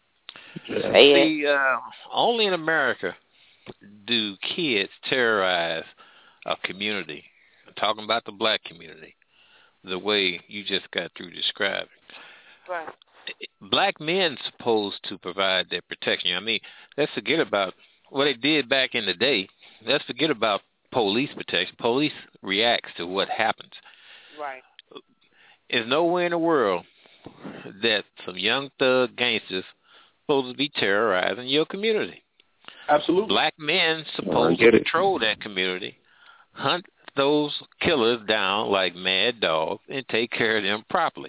See, only in America do kids terrorize a community. I'm talking about the black community, the way you just got through describing. Right. Black men supposed to provide their protection. I mean, let's forget about what they did back in the day. Let's forget about police protection. Police reacts to what happens. Right. There's nowhere in the world that some young thug gangsters supposed to be terrorizing your community. Absolutely. Black men supposed to control that community, hunt those killers down like mad dogs, and take care of them properly.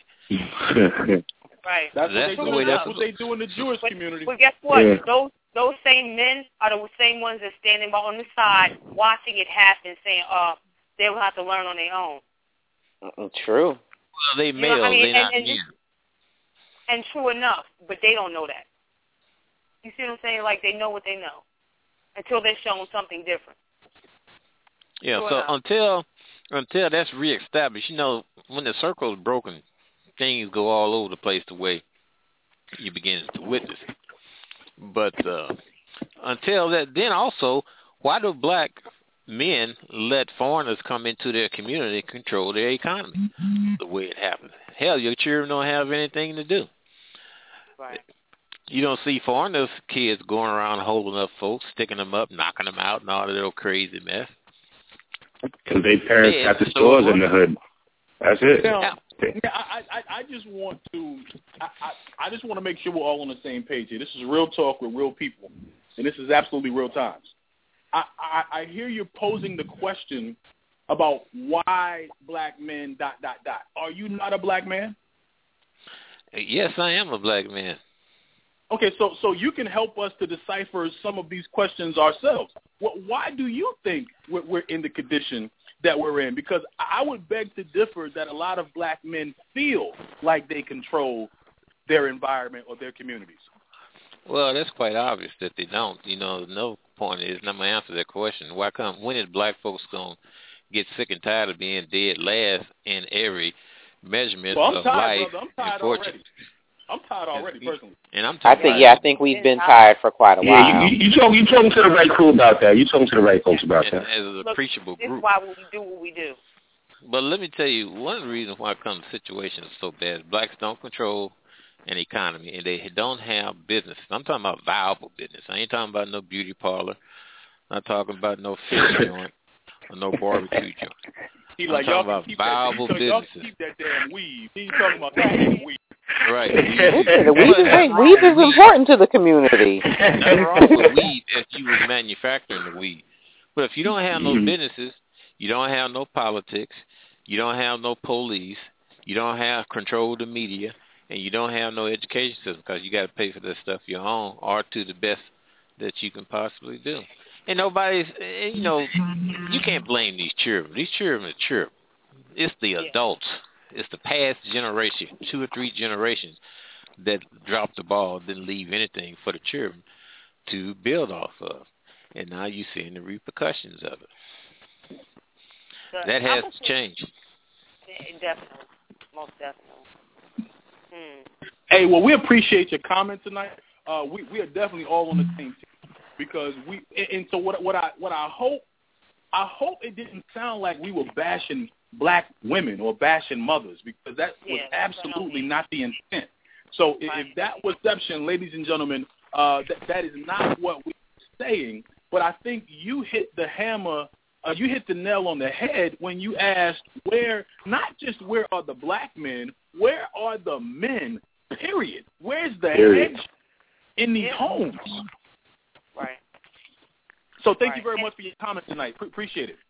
Right. That's what they do in the Jewish community. But guess what? Yeah. Those same men are the same ones that standing by on the side watching it happen, saying, they will have to learn on their own. True. Well, they male, they not men. And true enough, but they don't know that. You see what I'm saying? Like, they know what they know until they're shown something different. Yeah, true so enough. until that's reestablished, when the circle is broken, things go all over the place the way you begin to witness it. But until that, then also, why do black men let foreigners come into their community and control their economy the way it happens? Hell, your children don't have anything to do. Right. You don't see foreigners' kids going around holding up folks, sticking them up, knocking them out, and all that little crazy mess. Because their parents got the stores in the hood. That's it. Now, I just want to make sure we're all on the same page here. This is real talk with real people, and this is absolutely real times. I hear you posing the question about why black men ... Are you not a black man? Yes, I am a black man. Okay, so you can help us to decipher some of these questions ourselves. Why do you think we're in the condition that we're in? Because I would beg to differ that a lot of black men feel like they control their environment or their communities. Well, that's quite obvious that they don't. No point is, and I'm going to answer that question. When is black folks going to get sick and tired of being dead last in every measurement of life and fortune? I'm tired already, personally. And I think we've been tired for quite a while. You talking to the right crew about that. You talking to the right folks about that. As an appreciable group. This is why we do what we do. But let me tell you, one of the reasons why it comes to situations so bad is blacks don't control an economy, and they don't have business. I'm talking about viable business. I ain't talking about no beauty parlor. I'm not talking about no fish joint or no barbecue joint. I'm talking about viable businesses. Y'all can keep that damn weed. He ain't talking about that damn weed. Right. Weed is important to the community. Nothing wrong with weed if you was manufacturing the weed. But if you don't have no businesses, you don't have no politics, you don't have no police, you don't have control of the media, and you don't have no education system because you got to pay for this stuff your own or to the best that you can possibly do. And nobody's, you can't blame these children. These children are children. It's the adults. It's the past generation, 2 or 3 generations that dropped the ball, didn't leave anything for the children to build off of. And now you're seeing the repercussions of it. That has to change. Definitely. Most definitely. Hey, well, we appreciate your comment tonight. We are definitely all on the same team because so what I hope it didn't sound like we were bashing black women or bashing mothers, because that was absolutely not the intent. So if that was deception, ladies and gentlemen, that is not what we're saying. But I think you hit the hammer, you hit the nail on the head when you asked not just where are the black men, where are the men, period. Where's the hedge in these homes? Right. So thank you very much for your comment tonight. Appreciate it.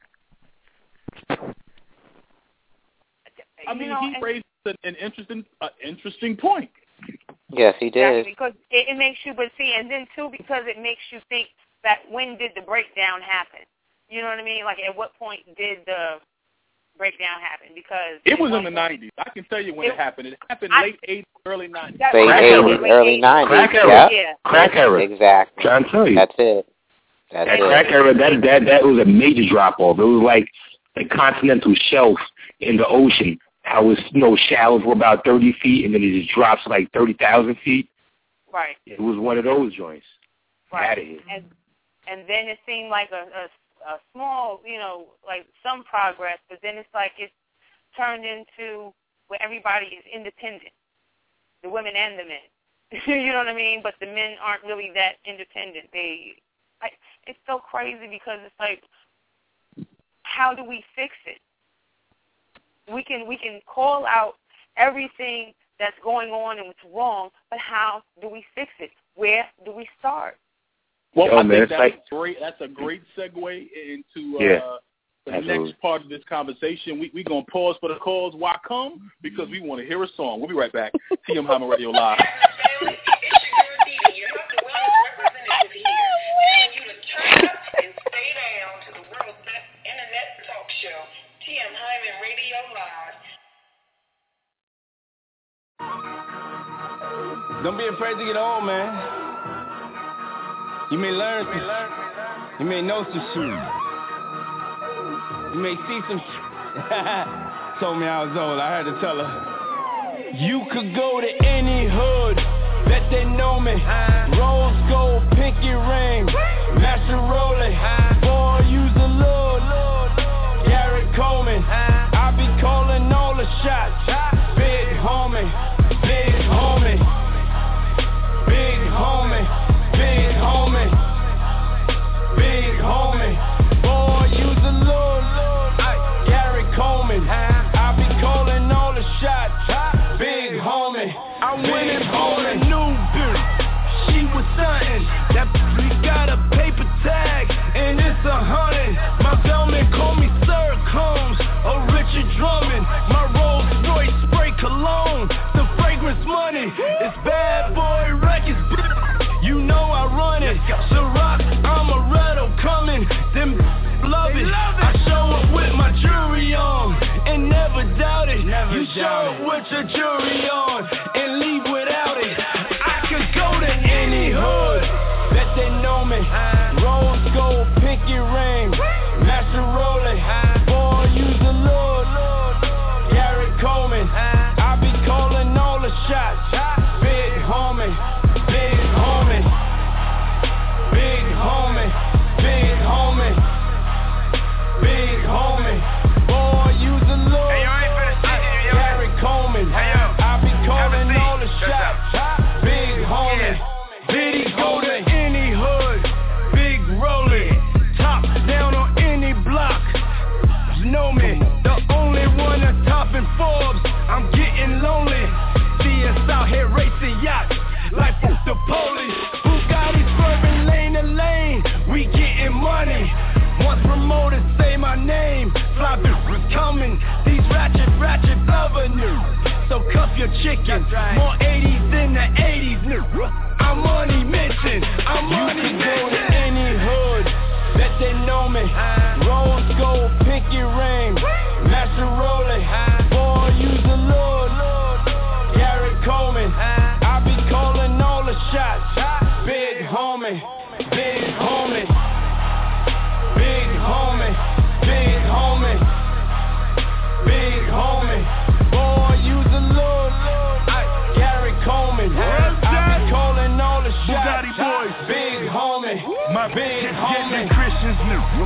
I mean, he raised an interesting point. Yes, he did. Exactly, because it makes you, but see, and then too, because it makes you think that when did the breakdown happen? You know what I mean? Like, at what point did the breakdown happen? Because it was in the 90s. I can tell you when it happened. It happened late 80s, early 90s. Late 80s, early 90s. Crack era. Yeah. Crack era. Exactly. Trying to tell you. That's it. That's that it. crack era, that was a major drop off. It was like a continental shelf in the ocean. How it's shallow for about 30 feet, and then it just drops like 30,000 feet. Right. It was one of those joints. Right. Out of here. And then it seemed like a small, like some progress, but then it's like it's turned into where everybody is independent, the women and the men. You know what I mean? But the men aren't really that independent. It's so crazy because it's like, how do we fix it? We can call out everything that's going on and what's wrong, but how do we fix it? Where do we start? Well, I think that's a great segue into the next part of this conversation. We're going to pause for the calls. Why come? Because we want to hear a song. We'll be right back. TM Hyman Radio Live. Don't be afraid to get old, man. You may learn some shit. You may know some shit. You may see some shit. Told me I was old, I had to tell her. You could go to any hood, bet they know me. Rose gold, pinky ring, Master Rolling. Boy, use the Lord, Gary Coleman. I be calling all the shots. Big homie, big homie. Big homie, big homie, big homie. Boy, use the Lord, Gary Coleman. I be calling all the shots. Big homie, I went in on a new bitch. She was stunting. That we got a paper tag and it's 100. My bellman call me Sir Combs or Richard Drummond. My Rolls Royce spray cologne. The fragrance money. It's bad boy records. You know I run it. Ciroc, I'm a Redo coming. Them love it. I show up with my jewelry on and never doubt it. You show up with your jewelry on and leave without it. I could go to any hood, bet they know me. Rose gold, pinky ring, Master Rolling. Boy, use the Lord, Gary Coleman. I be calling all the shots. Big homie, big homie, big homie, big homie, big homie. Boy, use the Lord, Gary Coleman. I be calling all the shots. Big homie, did he go to any hood? Big rolling, top down on any block. You know me, the only one that's topping Forbes. I'm getting lonely. See us out here racing yachts like the police. Bugatti swerving lane to lane. We getting money. Once promoters say my name, fly was coming. These ratchet avenue. So cuff your chicken. More 80s than the 80s new. I'm money missing. I'm money missing. You can go to any hood, bet they know me. Rose gold, pinky ring, Master Rolling. Boy, use the Lord, Gary Coleman. I be calling all the shots. Big homie, big homie, big homie, big homie, big homie. Boy, use the Lord, Gary Coleman.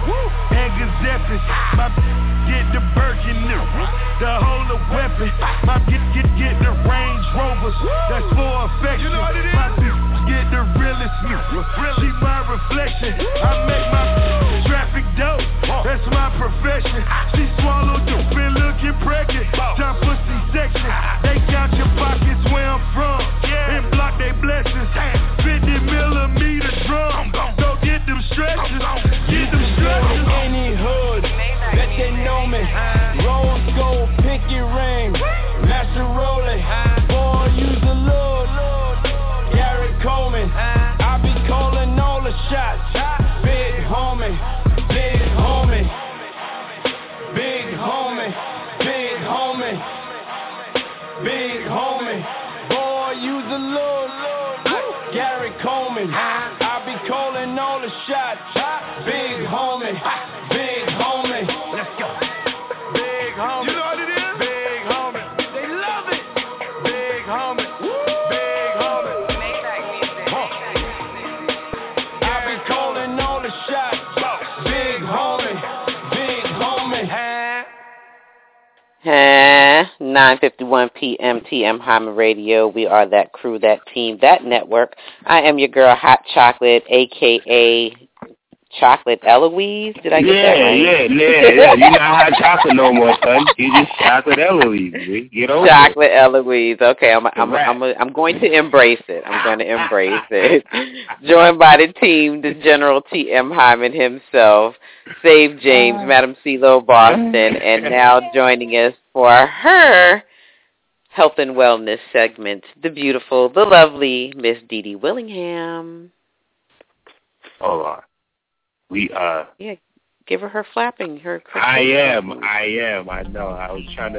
and Giuseppe. My get the Birkin, the whole of weapon. My get the Range Rovers. That's for affection. You know what it is? My get the realest me. She my reflection. I make my traffic dope. That's my profession. She swallowed the been looking pregnant. Time pussy section. They count your pockets where I'm from and block their blessings. 50 millimeter drum. Go get them stretches. Get them stretches. Any hood that they know me. Rose gold, pinky ring, Master Rolling. Boy, use the Lord. Gary Coleman. I be calling all the shots. Big homie, big homie, big homie, big homie, big homie. Boy, use the Lord. Gary Coleman. I be calling all the shots. Big homie, big homie. Let's go. Big homie. You know what it is? Big homie. They love it. Big homie. Big homie. I be calling all the shots. Big homie. Big homie. 9:51 p.m. TM Hyman Radio. We are that crew, that team, that network. I am your girl, Hot Chocolate, a.k.a. Chocolate Eloise. Did I get that right? Yeah. You're not Hot Chocolate no more, son. You just Chocolate Eloise. Get over Chocolate Eloise. Okay, I'm going to embrace it. I'm going to embrace it. Joined by the team, the General T.M. Hyman himself, Save James, Madam CeeLo Boston, and now joining us for her health and wellness segment, the beautiful, the lovely Miss Dee Dee Willingham. Hold on. Yeah, give her flapping. I am. I know. I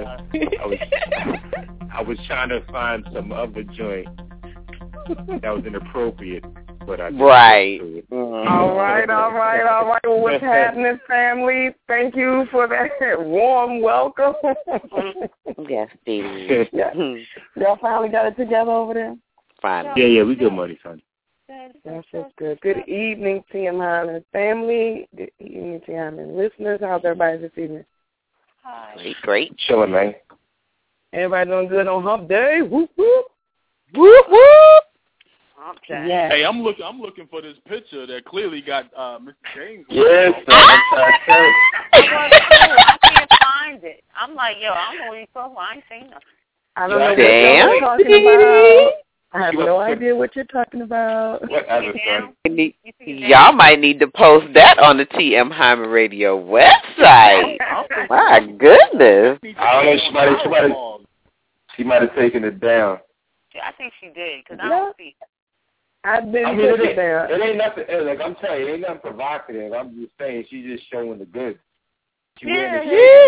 was trying to find some other joint that was inappropriate, but I right. All right. Well, what's happening, family? Thank you for that warm welcome. Yes, Dee. Y'all finally got it together over there? Fine. Yeah, we good money, son. That's good. Good evening, TM Hyman family. Good evening, TM Hyman listeners. How's everybody this evening? Hi. Great. Chilling, man. Everybody doing good on Hump Day? Whoop, whoop. Whoop, whoop. Hump Day. Yes. Hey, I'm looking for this picture that clearly got Mr. James. Yes, I can't find it. I'm like, yo, I'm only so I ain't seen nothing. I don't know what you're talking about. I have no idea what you're talking about. Y'all might need to post that on the TM Hyman Radio website. My goodness. I don't know. She might have taken it down. I think she did, because I don't see it. I've been taking it down. It ain't nothing. Like I'm telling you, it ain't nothing provocative. I'm just saying she's just showing the goods. Yeah.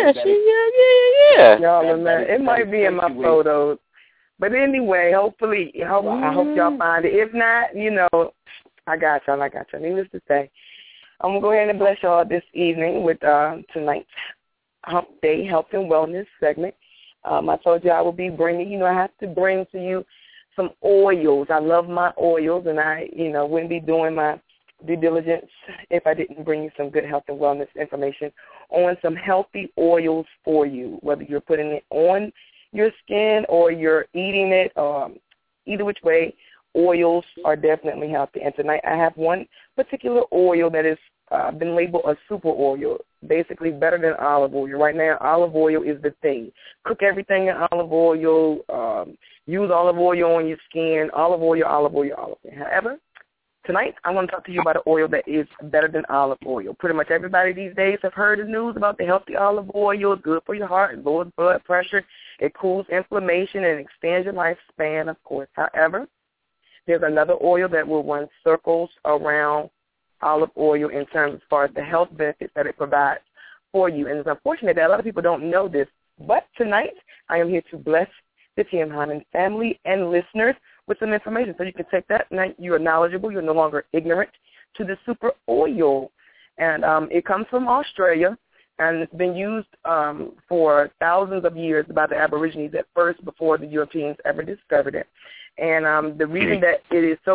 Y'all, man, it might be in my photos. But anyway, hopefully, I hope y'all find it. If not, I got y'all. Needless to say, I'm going to go ahead and bless y'all this evening with tonight's Hump Day Health and Wellness segment. I told you I will be bringing, I have to bring to you some oils. I love my oils, and I, wouldn't be doing my due diligence if I didn't bring you some good health and wellness information on some healthy oils for you, whether you're putting it on your skin or you're eating it, either which way, oils are definitely healthy. And tonight I have one particular oil that has been labeled a super oil, basically better than olive oil. Right now, olive oil is the thing. Cook everything in olive oil, use olive oil on your skin, olive oil. However, tonight I want to talk to you about an oil that is better than olive oil. Pretty much everybody these days have heard the news about the healthy olive oil. It's good for your heart, it lowers blood pressure, it cools inflammation, and extends your lifespan, of course. However, there's another oil that will run circles around olive oil in terms as far as the health benefits that it provides for you. And it's unfortunate that a lot of people don't know this. But tonight, I am here to bless the TM Hyman family and listeners with some information so you can take that. Now you are knowledgeable. You're no longer ignorant to the super oil. And it comes from Australia, and it's been used for thousands of years by the Aborigines at first before the Europeans ever discovered it. And the reason that it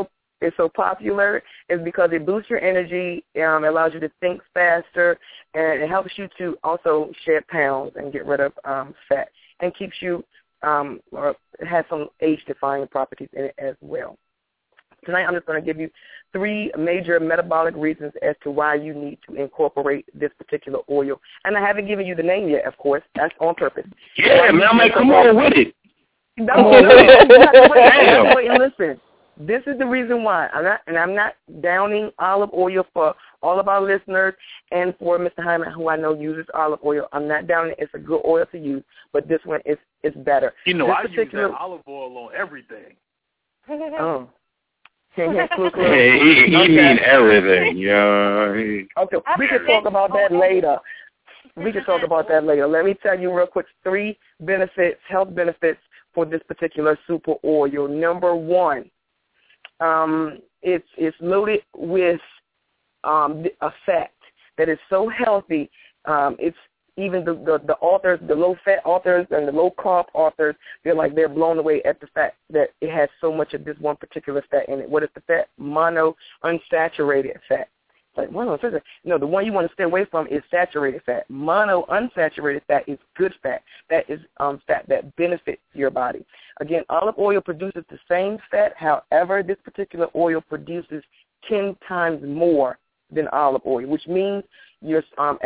it's so popular is because it boosts your energy, allows you to think faster, and it helps you to also shed pounds and get rid of fat, and keeps you or it has some age-defying properties in it as well. Tonight I'm just going to give you 3 major metabolic reasons as to why you need to incorporate this particular oil. And I haven't given you the name yet, of course. That's on purpose. Yeah, man, I'm like, come on with it. Wait and listen. This is the reason why. I'm not downing olive oil for all of our listeners and for Mr. Hyman, who I know uses olive oil. I'm not downing it. It's a good oil to use, but this one is better. You know, this I use that olive oil on everything. Oh. He mean everything, Okay, we can talk about that later. Let me tell you real quick 3 benefits, health benefits for this particular super oil. Number 1, it's loaded with a fat that is so healthy. It's even the authors, the low-fat authors and the low-carb authors, they're blown away at the fact that it has so much of this one particular fat in it. What is the fat? Monounsaturated fat. Like monounsaturated? No, the one you want to stay away from is saturated fat. Monounsaturated fat is good fat. That is fat that benefits your body. Again, olive oil produces the same fat. However, this particular oil produces 10 times more than olive oil, which means you're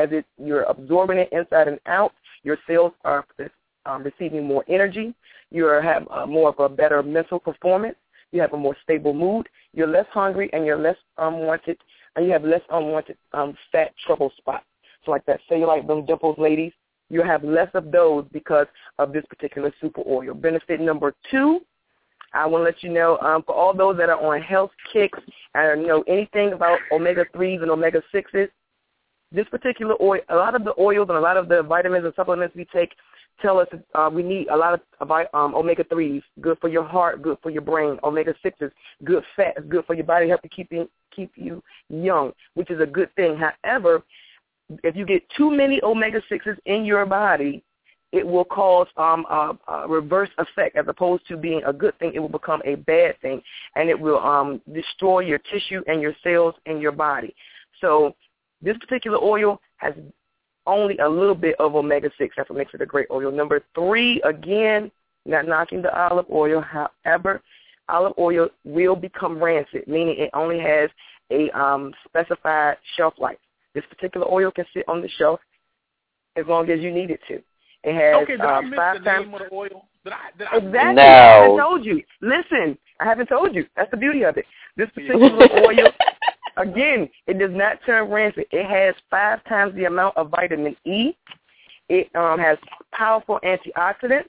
absorbing it inside and out. Your cells are receiving more energy. You have more of a better mental performance. You have a more stable mood. You're less hungry, and you're less unwanted, and you have less unwanted fat trouble spots. So like that cellulite, them dimples, ladies, you have less of those because of this particular super oil. Benefit number 2, I want to let you know, for all those that are on health kicks and know anything about omega-3s and omega-6s, this particular oil, a lot of the oils and a lot of the vitamins and supplements we take tell us we need a lot of omega-3s, good for your heart, good for your brain. Omega-6s, good fat, is good for your body, help to keep you young, which is a good thing. However, if you get too many omega-6s in your body, it will cause a reverse effect. As opposed to being a good thing, it will become a bad thing, and it will destroy your tissue and your cells in your body. So this particular oil has only a little bit of omega-6. That's what makes it a great oil. Number 3, again, not knocking the olive oil. However, olive oil will become rancid, meaning it only has a specified shelf life. This particular oil can sit on the shelf as long as you need it to. It has did I miss 5 the times. name of the oil? Exactly. No. I haven't told you. Listen, I haven't told you. That's the beauty of it. This particular oil, again, it does not turn rancid. It has 5 times the amount of vitamin E. It has powerful antioxidants.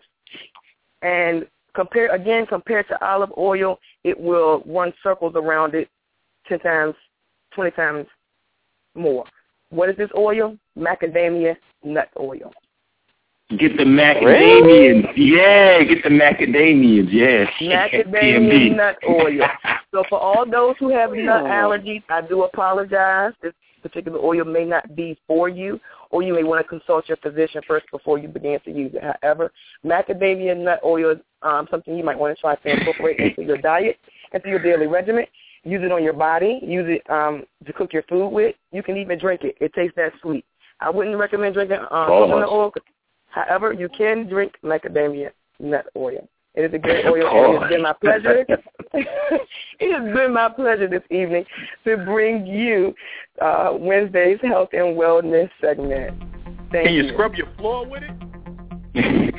And compared to olive oil, it will run circles around it 10 times, 20 times more. What is this oil? Macadamia nut oil. Get the macadamians. Really? Yeah, get the macadamians. Yes. Macadamia nut oil. So for all those who have nut allergies, I do apologize. This particular oil may not be for you, or you may want to consult your physician first before you begin to use it. However, macadamia nut oil is something you might want to try to incorporate into your diet, into your daily regimen. Use it on your body. Use it to cook your food with. You can even drink it. It tastes that sweet. I wouldn't recommend drinking coconut oil. However, you can drink macadamia nut oil. It is a great oil, and it has been my pleasure. It has been my pleasure this evening to bring you Wednesday's Health and Wellness segment. Thank you. Can you scrub your floor with it? Then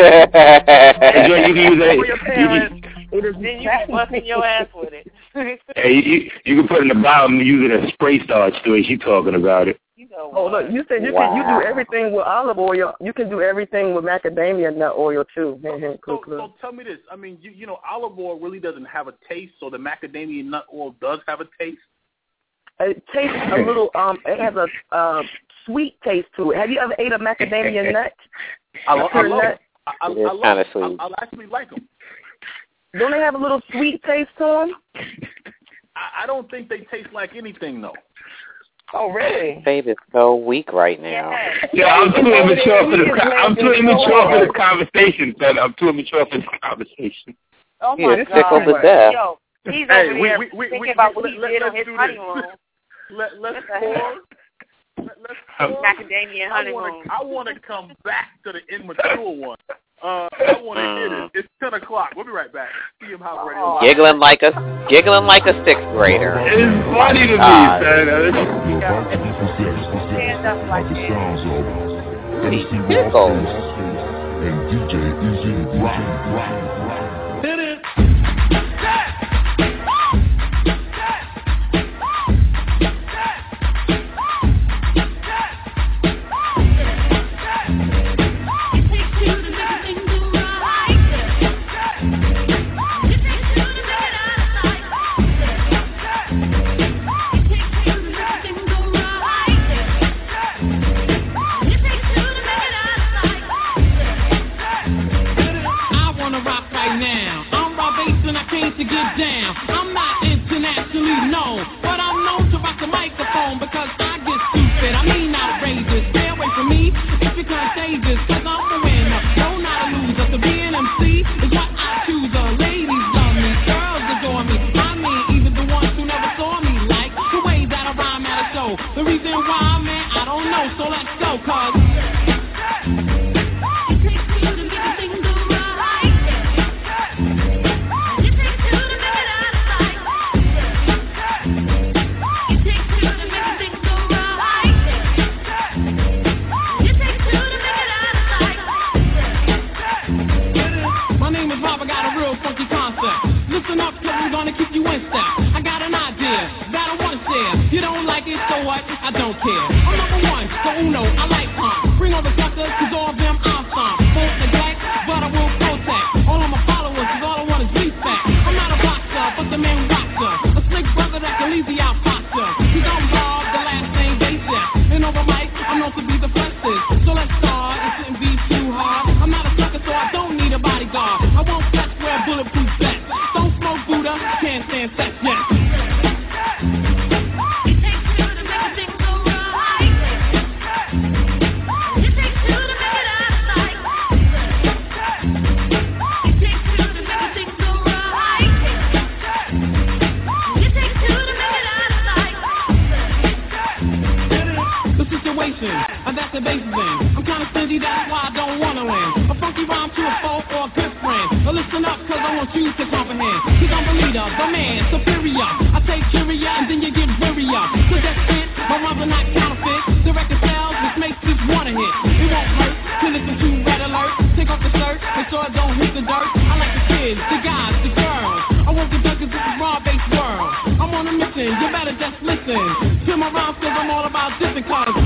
you can busting your ass with it. Hey, you can put it in the bottom and use it as spray starch the way she's talking about it. Oh, look, you said you do everything with olive oil. You can do everything with macadamia nut oil, too. So tell me this. I mean, you know, olive oil really doesn't have a taste, so the macadamia nut oil does have a taste? It tastes a little, it has a sweet taste to it. Have you ever ate a macadamia nut? I love it. I actually like them. Don't they have a little sweet taste to them? I don't think they taste like anything, though. Oh, really? Faith is so weak right now. Yeah, I'm too immature for this conversation, son. I'm too immature for this conversation. Oh, my God. Tickled to death. Yo, He's over there thinking about what he did on his honeymoon. Let's pause. Macadamia honeymoon. I want to come back to the immature one. I want to hit it. It's 10 o'clock. We'll be right back. CM Hop Radio. Giggling like a 6th grader. It's funny to me, Stand up like this. Giggles. And DJ Easy Rock. Hit it. To get down, I'm not internationally known, but I'm known to rock the microphone because I get stupid, I mean outrageous. Stay away from me if you're contagious, cause I'm a winner, no not a loser. To be an MC is what I choose. Ladies love me, girls adore me, I mean even the ones who never saw me, like the way that I rhyme at a show. The reason why, man, I don't know, so let's go, cause listen up, cause I'm gonna keep you in step. I got an idea that I wanna share. You don't like it, so what? I don't care. I'm number one, so uno, I like pump. Bring all the suckers, cause all of them I'll stomp. Won't neglect, but I will protect. All of my followers, cause all I want is respect. I'm not a boxer, but the man watcher. A slick brother that can leave the out posture. Cause I'm Bob, the last name they chef. And over mic, I'm known to be the freshest. So let's start, it shouldn't be too hard. I'm not a sucker, so I don't need a bodyguard. I won't flex, wear bulletproof vest. Don't smoke Buddha, can't stand sex yet. That's the basis in. I'm kinda stingy, that's why I don't wanna win. A funky rhyme to a folk or a good friend. Now listen up, cause I want you to comprehend. Cause I'm the leader, the man, superior. I take curia and then you get wearier. Cause that's it, my rhymes are not counterfeit. The record sells, which makes this one a hit. It won't hurt to listen to Red Alert. Take off the shirt, make sure it don't hit the dirt. I like the kids, the guys, the girls. I want the duck cause this is raw-based world. I'm on a mission, you better just listen to my rhymes cause I'm all about different colors.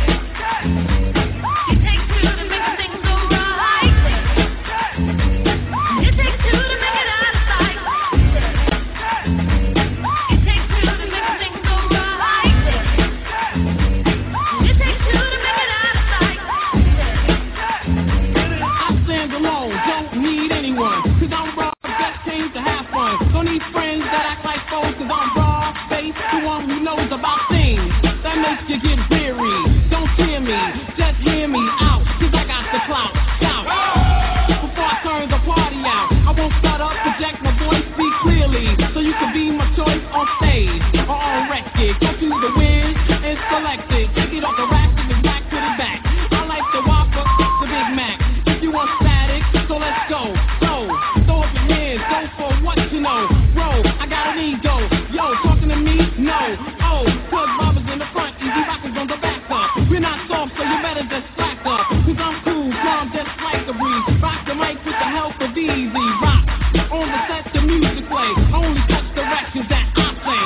You get weary, don't fear me, just hear me out, cause I got the clout, shout. Before I turn the party out, I won't start up, project my voice, speak clearly, so you can be my choice on stage, or on record, go to the wind and select it, take it off the rack and it's back to the back. I like the Whopper, the Big Mac, if you want static, so let's go, throw up your hands, go for what you know, bro, I got an ego, yo, talking to me, no, oh, cause Bob's in the front. On the back up. We're not soft, so you better just slack up. Cause I'm cool, calm, just like a breeze. Rock the mic with the help of Easy Rock. On the set, the music play. Only touch the records that I play.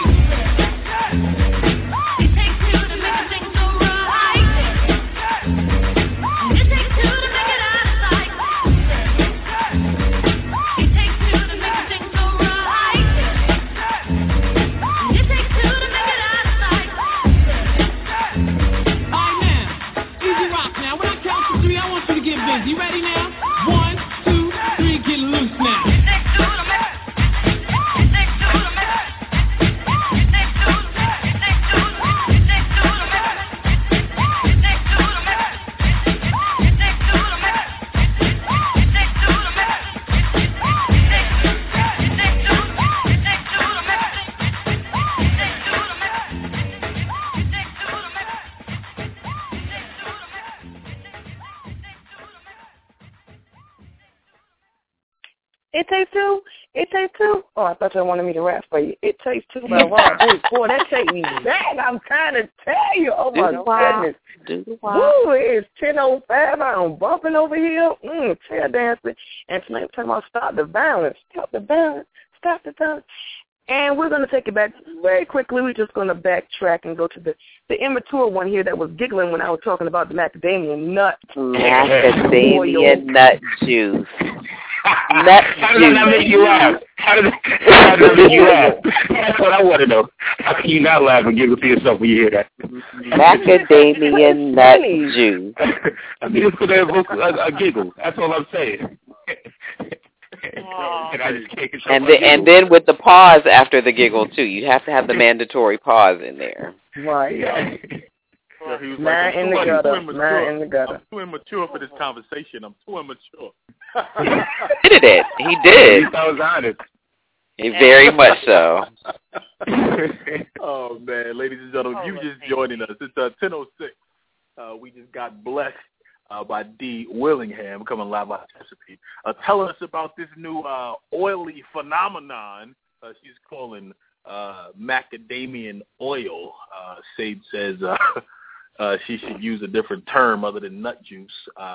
It takes two to make a thing go right. It takes two to make it out of sight. It takes two to make a thing go right. It takes two to make it out of sight. I want you to get busy. Ready now? 1, 2, 3, get loose now. It Takes Two? It Takes Two? Oh, I thought you wanted me to rap for you. It Takes Two by Rob Booth. Boy, that take me back. I'm trying to tell you. Oh, my goodness. Woo, it's 10:05. I'm bumping over here. Chair dancing. And tonight we're talking about stop the violence. Stop the violence. Stop the violence. And we're going to take it back very quickly. We're just going to backtrack and go to the immature one here that was giggling when I was talking about the macadamia nut. Macadamia nut juice. Nut How does that make you laugh? How does that make you laugh? That's what I want to know. How can you not laugh and giggle to yourself when you hear that? Macadamia nut juice. I mean, it's going to evoke a giggle. That's all I'm saying. And then with the pause after the giggle too, you have to have the mandatory pause in there. Right. So he was man in the gutter. I'm too immature for this conversation. I'm too immature. He did it. He did. I was honest. Very much so. Oh man, ladies and gentlemen, you just joining us. It's 10:06. We just got blessed by D. Willingham, coming live by Chesapeake, telling us about this new oily phenomenon she's calling macadamian oil. Sade says she should use a different term other than nut juice.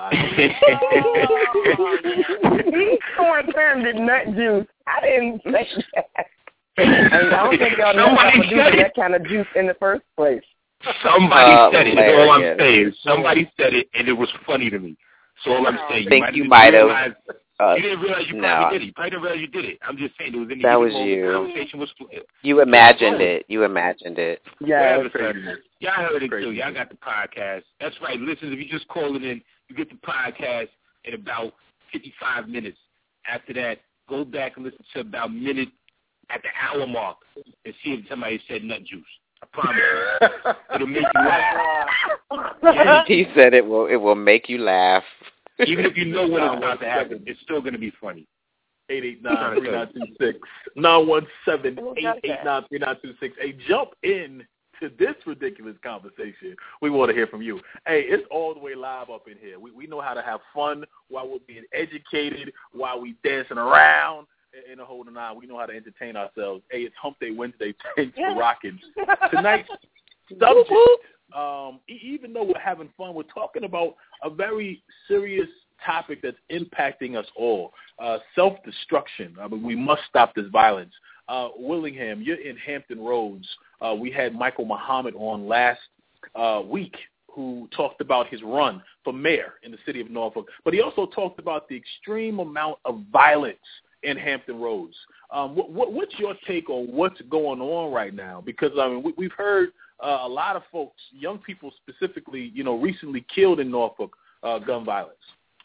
He's coined term than nut juice. I didn't say that. I don't think y'all know how to do that kind of juice in the first place. Somebody said it. That's all I'm saying. Somebody said it, and it was funny to me. So all I'm saying, you might have. You didn't realize you probably did it. You probably didn't realize you did it. I'm just saying it was in the that was you. conversation was. You imagined it. You imagined it. Yeah, y'all heard it too. Y'all got the podcast. That's right. Listen, if you just call it in, you get the podcast in about 55 minutes. After that, go back and listen to about a minute at the hour mark and see if somebody said nut juice. I promise you. It'll make you laugh. He said it will make you laugh. Even if you know what is about to happen, it's still going to be funny. 889-3926. 917-889-3926. Hey, jump in to this ridiculous conversation. We want to hear from you. Hey, it's all the way live up in here. We know how to have fun while we're being educated, while we dancing around. In the whole nine, we know how to entertain ourselves. Hey, it's Hump Day Wednesday. Thanks for rocking. Tonight's subject, even though we're having fun, we're talking about a very serious topic that's impacting us all, self-destruction. I mean, we must stop this violence. Willingham, you're in Hampton Roads. We had Michael Muhammad on last week, who talked about his run for mayor in the city of Norfolk, but he also talked about the extreme amount of violence in Hampton Roads. What's your take on what's going on right now? Because I mean, we've heard a lot of folks, young people specifically, recently killed in Norfolk, gun violence.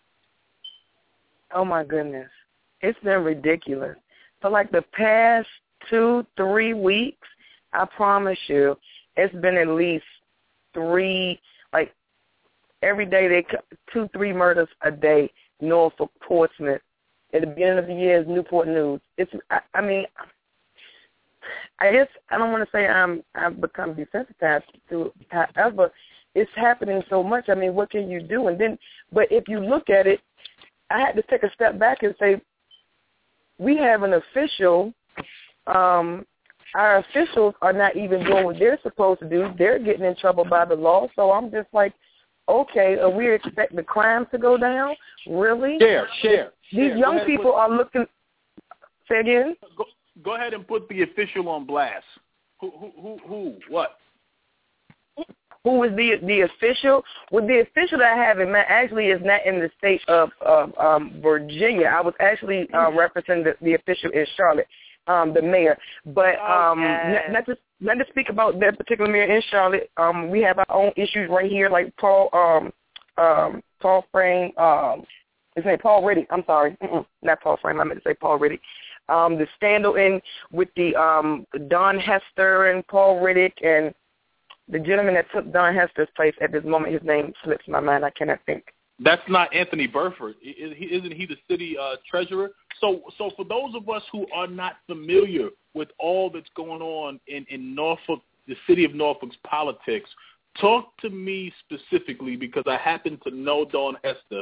Oh my goodness, it's been ridiculous. For like the past 2-3 weeks, I promise you, it's been at least 3, like every day 2-3 murders a day. Norfolk, Portsmouth. At the beginning of the year is Newport News. I mean, I guess I don't want to say I've become desensitized to it. However, it's happening so much. I mean, what can you do? And then, but if you look at it, I had to take a step back and say, we have an official. Our officials are not even doing what they're supposed to do. They're getting in trouble by the law. So I'm just like, okay, we expect the crime to go down? Really? Share. These young people are looking. Say again? Go ahead and put the official on blast. Who? What? Who is the official? Well, the official that I have in mind actually is not in the state of Virginia. I was actually referencing the official in Charlotte, the mayor. But not to speak about that particular mayor in Charlotte. We have our own issues right here, like Paul Frame. His name Paul Riddick. I'm sorry, not Paul Frame. I meant to say Paul Riddick. The scandal with the Don Hester and Paul Riddick and the gentleman that took Don Hester's place at this moment, his name slips my mind. I cannot think. That's not Anthony Burford. Isn't he the city treasurer? So for those of us who are not familiar with all that's going on in Norfolk, the city of Norfolk's politics, talk to me specifically because I happen to know Don Hester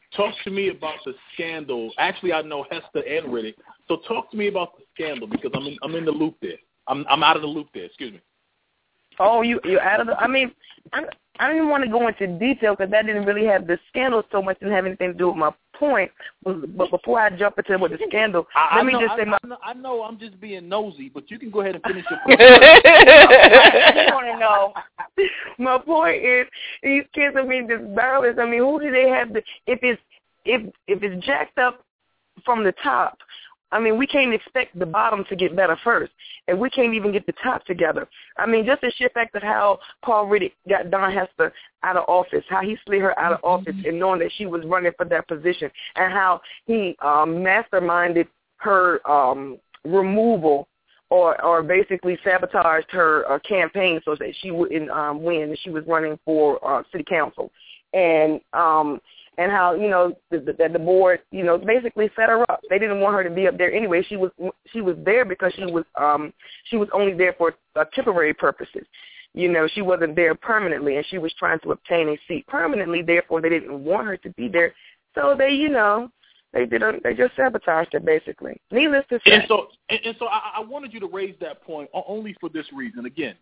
talk to me about the scandal. Actually, I know Hester and Riddick. So talk to me about the scandal because I'm in the loop there. I'm out of the loop there. Excuse me. Oh, you're out of the. I mean, I don't even want to go into detail because that didn't really have the scandal so much. Didn't have anything to do with my point. But before I jump into what the scandal, let me just say I know I'm just being nosy, but you can go ahead and finish your point. I want to know. My point is these kids. I mean, just barrelers. I mean, who do they have? If it's jacked up from the top. I mean, we can't expect the bottom to get better first, and we can't even get the top together. I mean, just the sheer fact of how Paul Riddick got Dawn Hester out of office, how he slid her out of office and knowing that she was running for that position, and how he masterminded her removal or basically sabotaged her campaign so that she wouldn't win, and she was running for city council. And how, you know, the board, you know, basically set her up. They didn't want her to be up there anyway. She was there because she was only there for temporary purposes. You know, she wasn't there permanently, and she was trying to obtain a seat permanently. Therefore, they didn't want her to be there. So they, you know, they just sabotaged her basically. Needless to say. And so I wanted you to raise that point only for this reason. Again,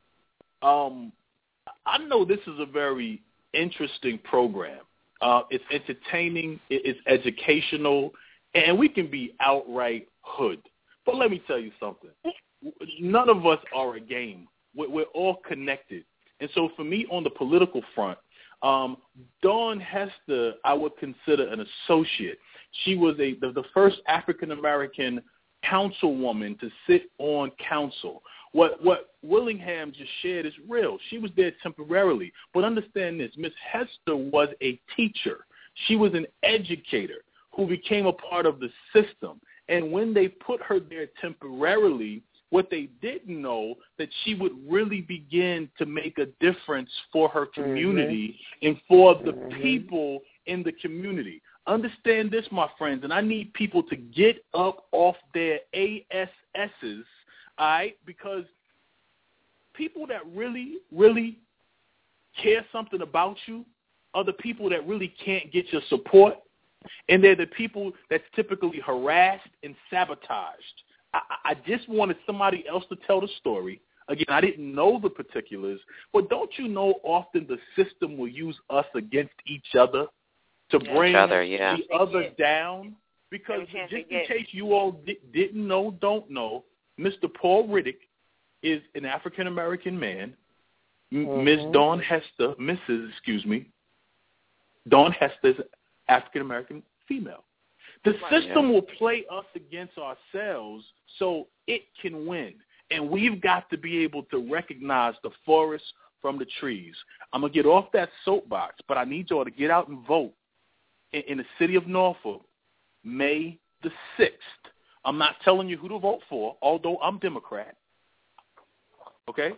I know this is a very interesting program. It's entertaining, it's educational, and we can be outright hood. But let me tell you something. None of us are a game. We're all connected. And so for me on the political front, Dawn Hester I would consider an associate. She was the first African-American councilwoman to sit on council. What Willingham just shared is real. She was there temporarily. But understand this, Miss Hester was a teacher. She was an educator who became a part of the system. And when they put her there temporarily, what they didn't know that she would really begin to make a difference for her community and for the people in the community. Understand this, my friends, and I need people to get up off their ASSs, all right, because people that really, really care something about you are the people that really can't get your support, and they're the people that's typically harassed and sabotaged. I just wanted somebody else to tell the story. Again, I didn't know the particulars, but don't you know often the system will use us against each other to bring the other down? Because just in case you all didn't know, don't know, Mr. Paul Riddick is an African-American man. Mrs. Dawn Hester is an African-American female. The system will play us against ourselves so it can win. And we've got to be able to recognize the forest from the trees. I'm going to get off that soapbox, but I need y'all to get out and vote in the city of Norfolk, May the 6th. I'm not telling you who to vote for, although I'm Democrat. Okay?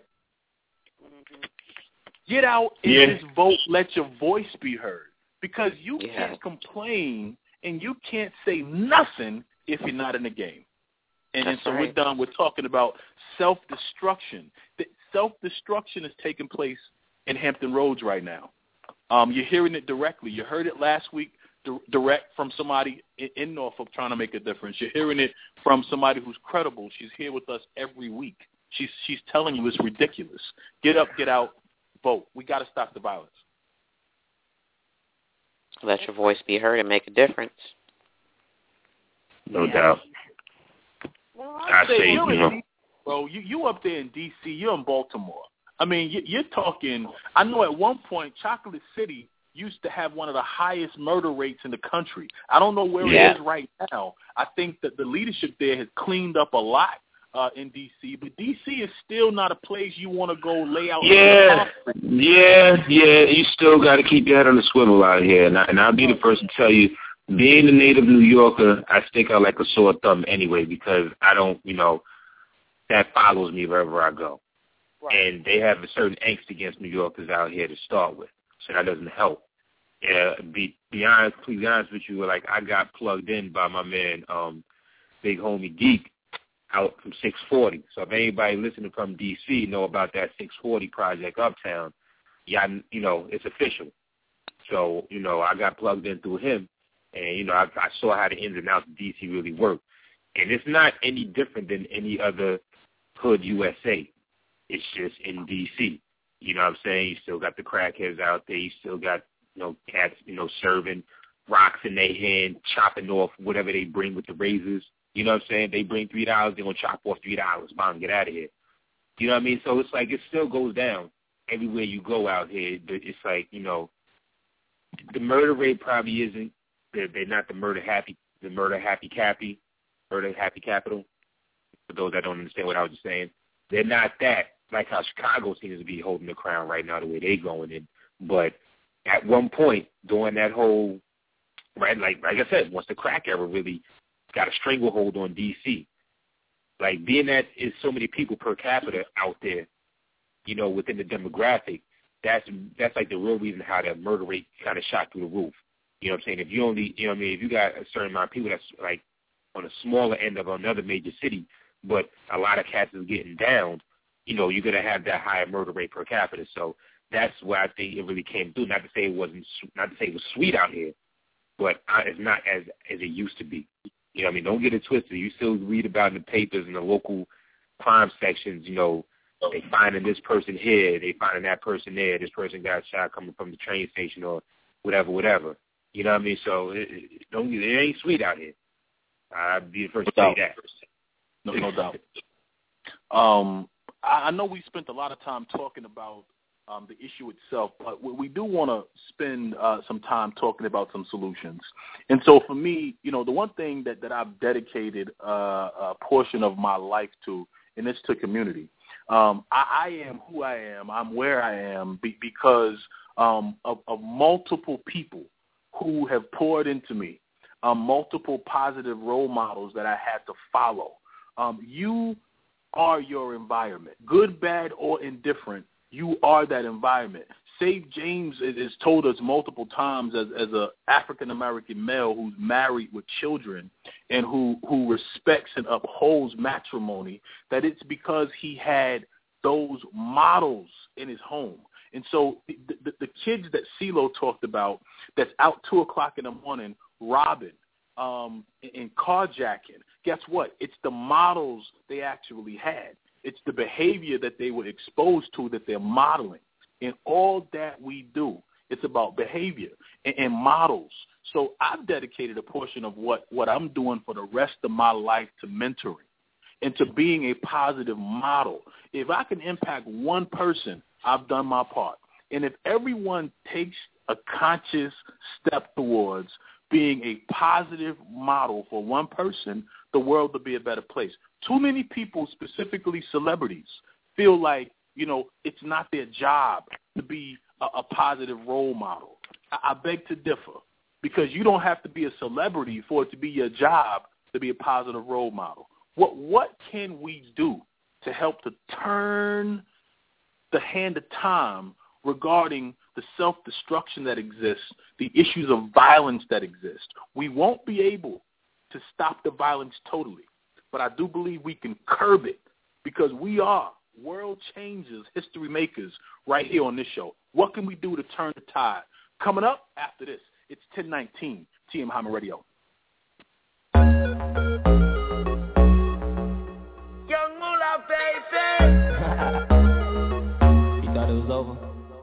Get out and just vote. Let your voice be heard. Because you can't complain and you can't say nothing if you're not in the game. And so we're done. We're talking about self-destruction. Self-destruction is taking place in Hampton Roads right now. You're hearing it directly. You heard it last week direct from somebody in Norfolk trying to make a difference. You're hearing it from somebody who's credible. She's here with us every week. She's telling you it's ridiculous. Get up, get out, vote. We got to stop the violence. Let your voice be heard and make a difference. No doubt. Well, I say, bro, you up there in D.C., you're in Baltimore. I mean, you're talking, I know at one point Chocolate City used to have one of the highest murder rates in the country. I don't know where it is right now. I think that the leadership there has cleaned up a lot in D.C., but D.C. is still not a place you want to go lay out. You still got to keep your head on the swivel out here. And I'll be the first to tell you, being a native New Yorker, I stick out like a sore thumb anyway because I don't, that follows me wherever I go. Right. And they have a certain angst against New Yorkers out here to start with, so that doesn't help. Be honest with you, like I got plugged in by my man, Big Homie Geek, out from 640. So if anybody listening from D.C. know about that 640 project uptown, it's official. So, I got plugged in through him. And, I saw how the ins and outs of D.C. really work. And it's not any different than any other hood USA. It's just in D.C. You know what I'm saying? You still got the crackheads out there. You still got, cats, serving rocks in their hand, chopping off whatever they bring with the razors. You know what I'm saying? They bring $3, they're going to chop off $3. Bam, get out of here. You know what I mean? So it's like it still goes down everywhere you go out here. It's like, the murder rate probably isn't. They're not the murder happy capital. For those that don't understand what I was just saying, they're not that, like how Chicago seems to be holding the crown right now, the way they're going in. But at one point during that whole, right, like I said, once the crack era really got a stranglehold on D.C., like being that is so many people per capita out there, within the demographic, that's like the real reason how the murder rate kind of shot through the roof. You know what I'm saying? If you only, if you got a certain amount of people that's like on a smaller end of another major city, but a lot of cats is getting downed, you're going to have that higher murder rate per capita. So that's where I think it really came through. Not to say it was sweet out here, but it's not as it used to be. You know what I mean? Don't get it twisted. You still read about in the papers in the local crime sections, they finding this person here, they finding that person there, this person got shot coming from the train station or whatever. You know what I mean? So it ain't sweet out here. I'd be the first to say that. No doubt. I know we spent a lot of time talking about the issue itself, but we do want to spend some time talking about some solutions. And so for me, the one thing that I've dedicated a portion of my life to, and it's to community. I am who I am. I'm where I am because of multiple people who have poured into me, multiple positive role models that I had to follow. You are your environment, good, bad, or indifferent. You are that environment. Save James has told us multiple times as a African-American male who's married with children and who respects and upholds matrimony, that it's because he had those models in his home. And so the kids that CeeLo talked about that's out 2 o'clock in the morning robbing and carjacking, guess what? It's the models they actually had. It's the behavior that they were exposed to that they're modeling. In all that we do, it's about behavior and models. So I've dedicated a portion of what I'm doing for the rest of my life to mentoring and to being a positive model. If I can impact one person, I've done my part. And if everyone takes a conscious step towards being a positive model for one person, the world will be a better place. Too many people, specifically celebrities, feel like, it's not their job to be a positive role model. I beg to differ, because you don't have to be a celebrity for it to be your job to be a positive role model. What can we do to help to turn the hand of time regarding the self-destruction that exists, the issues of violence that exist? We won't be able to stop the violence totally, but I do believe we can curb it, because we are world changers, history makers right here on this show. What can we do to turn the tide? Coming up after this, it's 1019 TM Muhammad Radio. Young Moolah, baby. You thought it was over?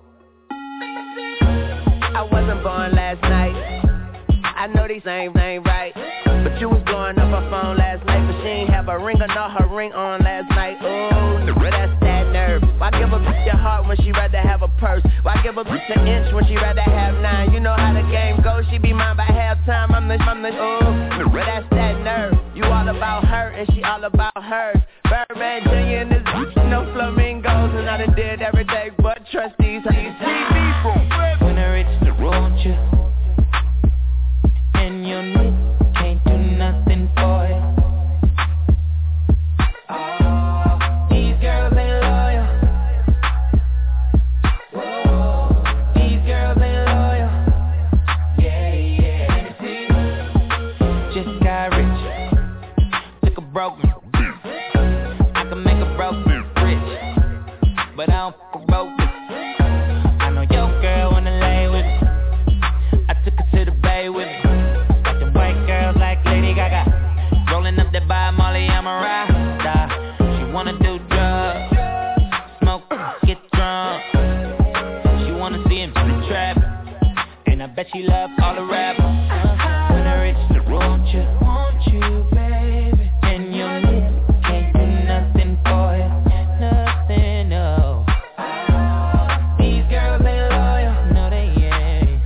I wasn't born last night. I know these ain't right. But you was blowing up her phone last night, but she ain't have a ring or not her ring on last night. Ooh, that's that nerve. Why give a bitch your heart when she rather have a purse? Why give a bitch an inch when she rather have 9? You know how the game goes, she be mine by halftime. I'm the ooh, that's that nerve. You all about her and she all about hers. Birdman Jr. and this bitch, no flamingos, and I done did every day but trustees. How you see me from? When I reach the road, you and your nigga can't do nothing for you. Oh, these girls ain't loyal. Whoa, these girls ain't loyal. Yeah. Just got rich. Took a broke man, all the rappers. When I reach the want you, baby. And your lips can't do nothing for you, nothing, no. These girls ain't loyal, no they ain't.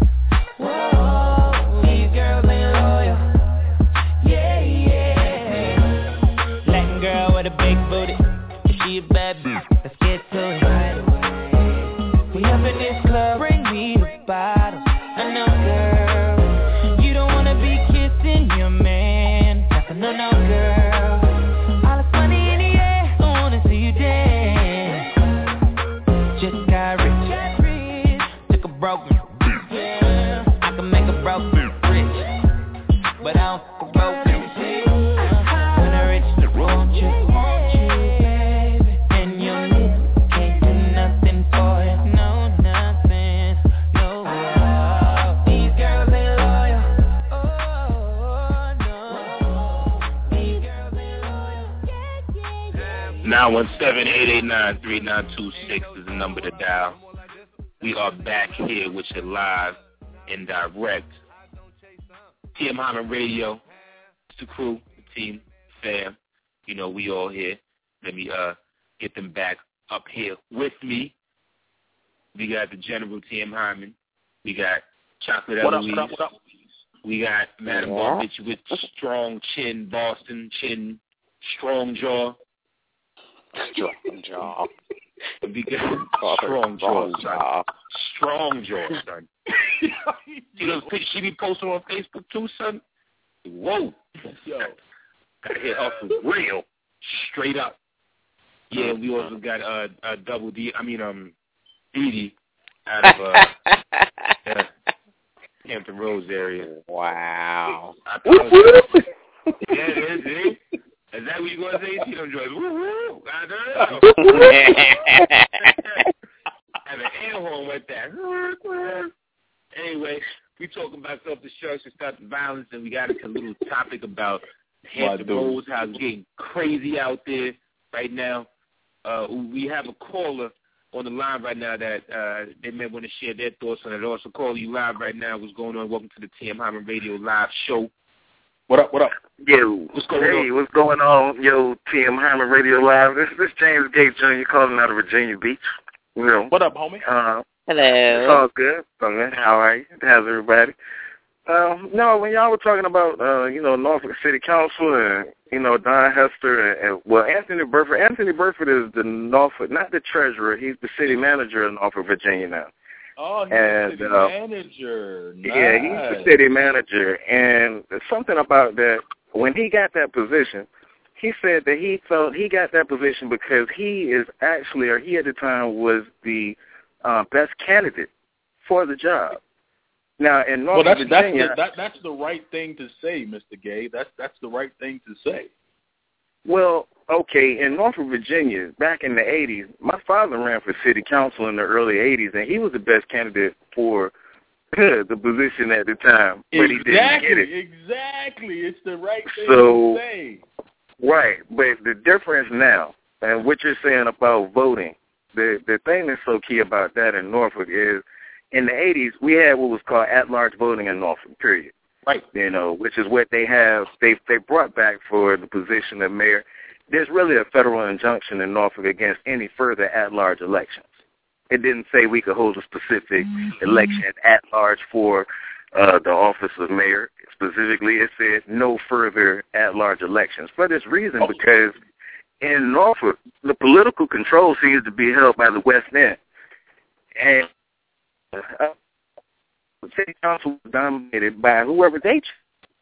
Whoa, these girls ain't loyal, yeah, yeah. Latin girl with a big booty, she a bad bitch, let's get to it. We up in this club, bring me the bottle. I know, girl, you don't wanna be kissing your man. No, no, girl. All this money in the air, I wanna see you dance. Just got rich, took a broke man. Yeah, I can make a broke man rich, but I don't fuck a broke man. When I reach the want you, baby. And your lips can't do nothing for you, no, nothing, no. These girls ain't loyal, oh, no. These girls ain't loyal, 917-889-3926 is the number to dial. We are back here with you live and direct. TM Hyman Radio, it's the crew, the team, fam. You know, we all here. Let me get them back up here with me. We got the General TM Hyman. We got Chocolate Eloise. What up? We got Madam Barbitch with strong chin, Boston chin, strong jaw. Strong jaw. We got strong jaw, son. Strong jaw, son. See those pictures she be posting on Facebook too, son? Whoa. Yo. Gotta hit her for real. Straight up. Yeah, we also got Double D, Dee out of Hampton Roads area. Wow. Yeah, it is. Is that what you going to say? See them joints. Woo-woo. I know. Have an air horn with that. Anyway, we talking about self-destruction, stop the violence, and we got into a little topic about Hampton Roads, how it's getting crazy out there right now. We have a caller on the line right now that they may want to share their thoughts on it. Also, call you live right now. What's going on? Welcome to the TM Hyman Radio live show. What up? Yo, what's going on? What's going on? Yo, TM Hyman Radio Live. This James Gates Jr. calling out of Virginia Beach. You know. What up, homie? Hello. It's all good. How are you? How's everybody? No, when y'all were talking about, Norfolk City Council and, Don Hester and Anthony Burford. Anthony Burford is the Norfolk, not the treasurer. He's the city manager in Norfolk, Virginia now. Oh, he's the city manager. Nice. Yeah, he's the city manager. And there's something about that. When he got that position, he said that he felt he got that position because he is actually, or he at the time was the best candidate for the job. Now, in Norfolk, Virginia, that's the right thing to say, Mr. Gay. That's the right thing to say. Well, okay, in Norfolk, Virginia, back in the 80s, my father ran for city council in the early 80s, and he was the best candidate for the position at the time, but he didn't get it. Exactly. It's the right thing to say. Right, but the difference now, and what you're saying about voting, the thing that's so key about that in Norfolk is, in the 80s, we had what was called at-large voting in Norfolk, period. Right. Which is what they brought back for the position of mayor. There's really a federal injunction in Norfolk against any further at-large elections. It didn't say we could hold a specific election at-large for the office of mayor. Specifically, it said no further at-large elections. For this reason, because in Norfolk, the political control seems to be held by the West End. And the city council was dominated by whoever they chose.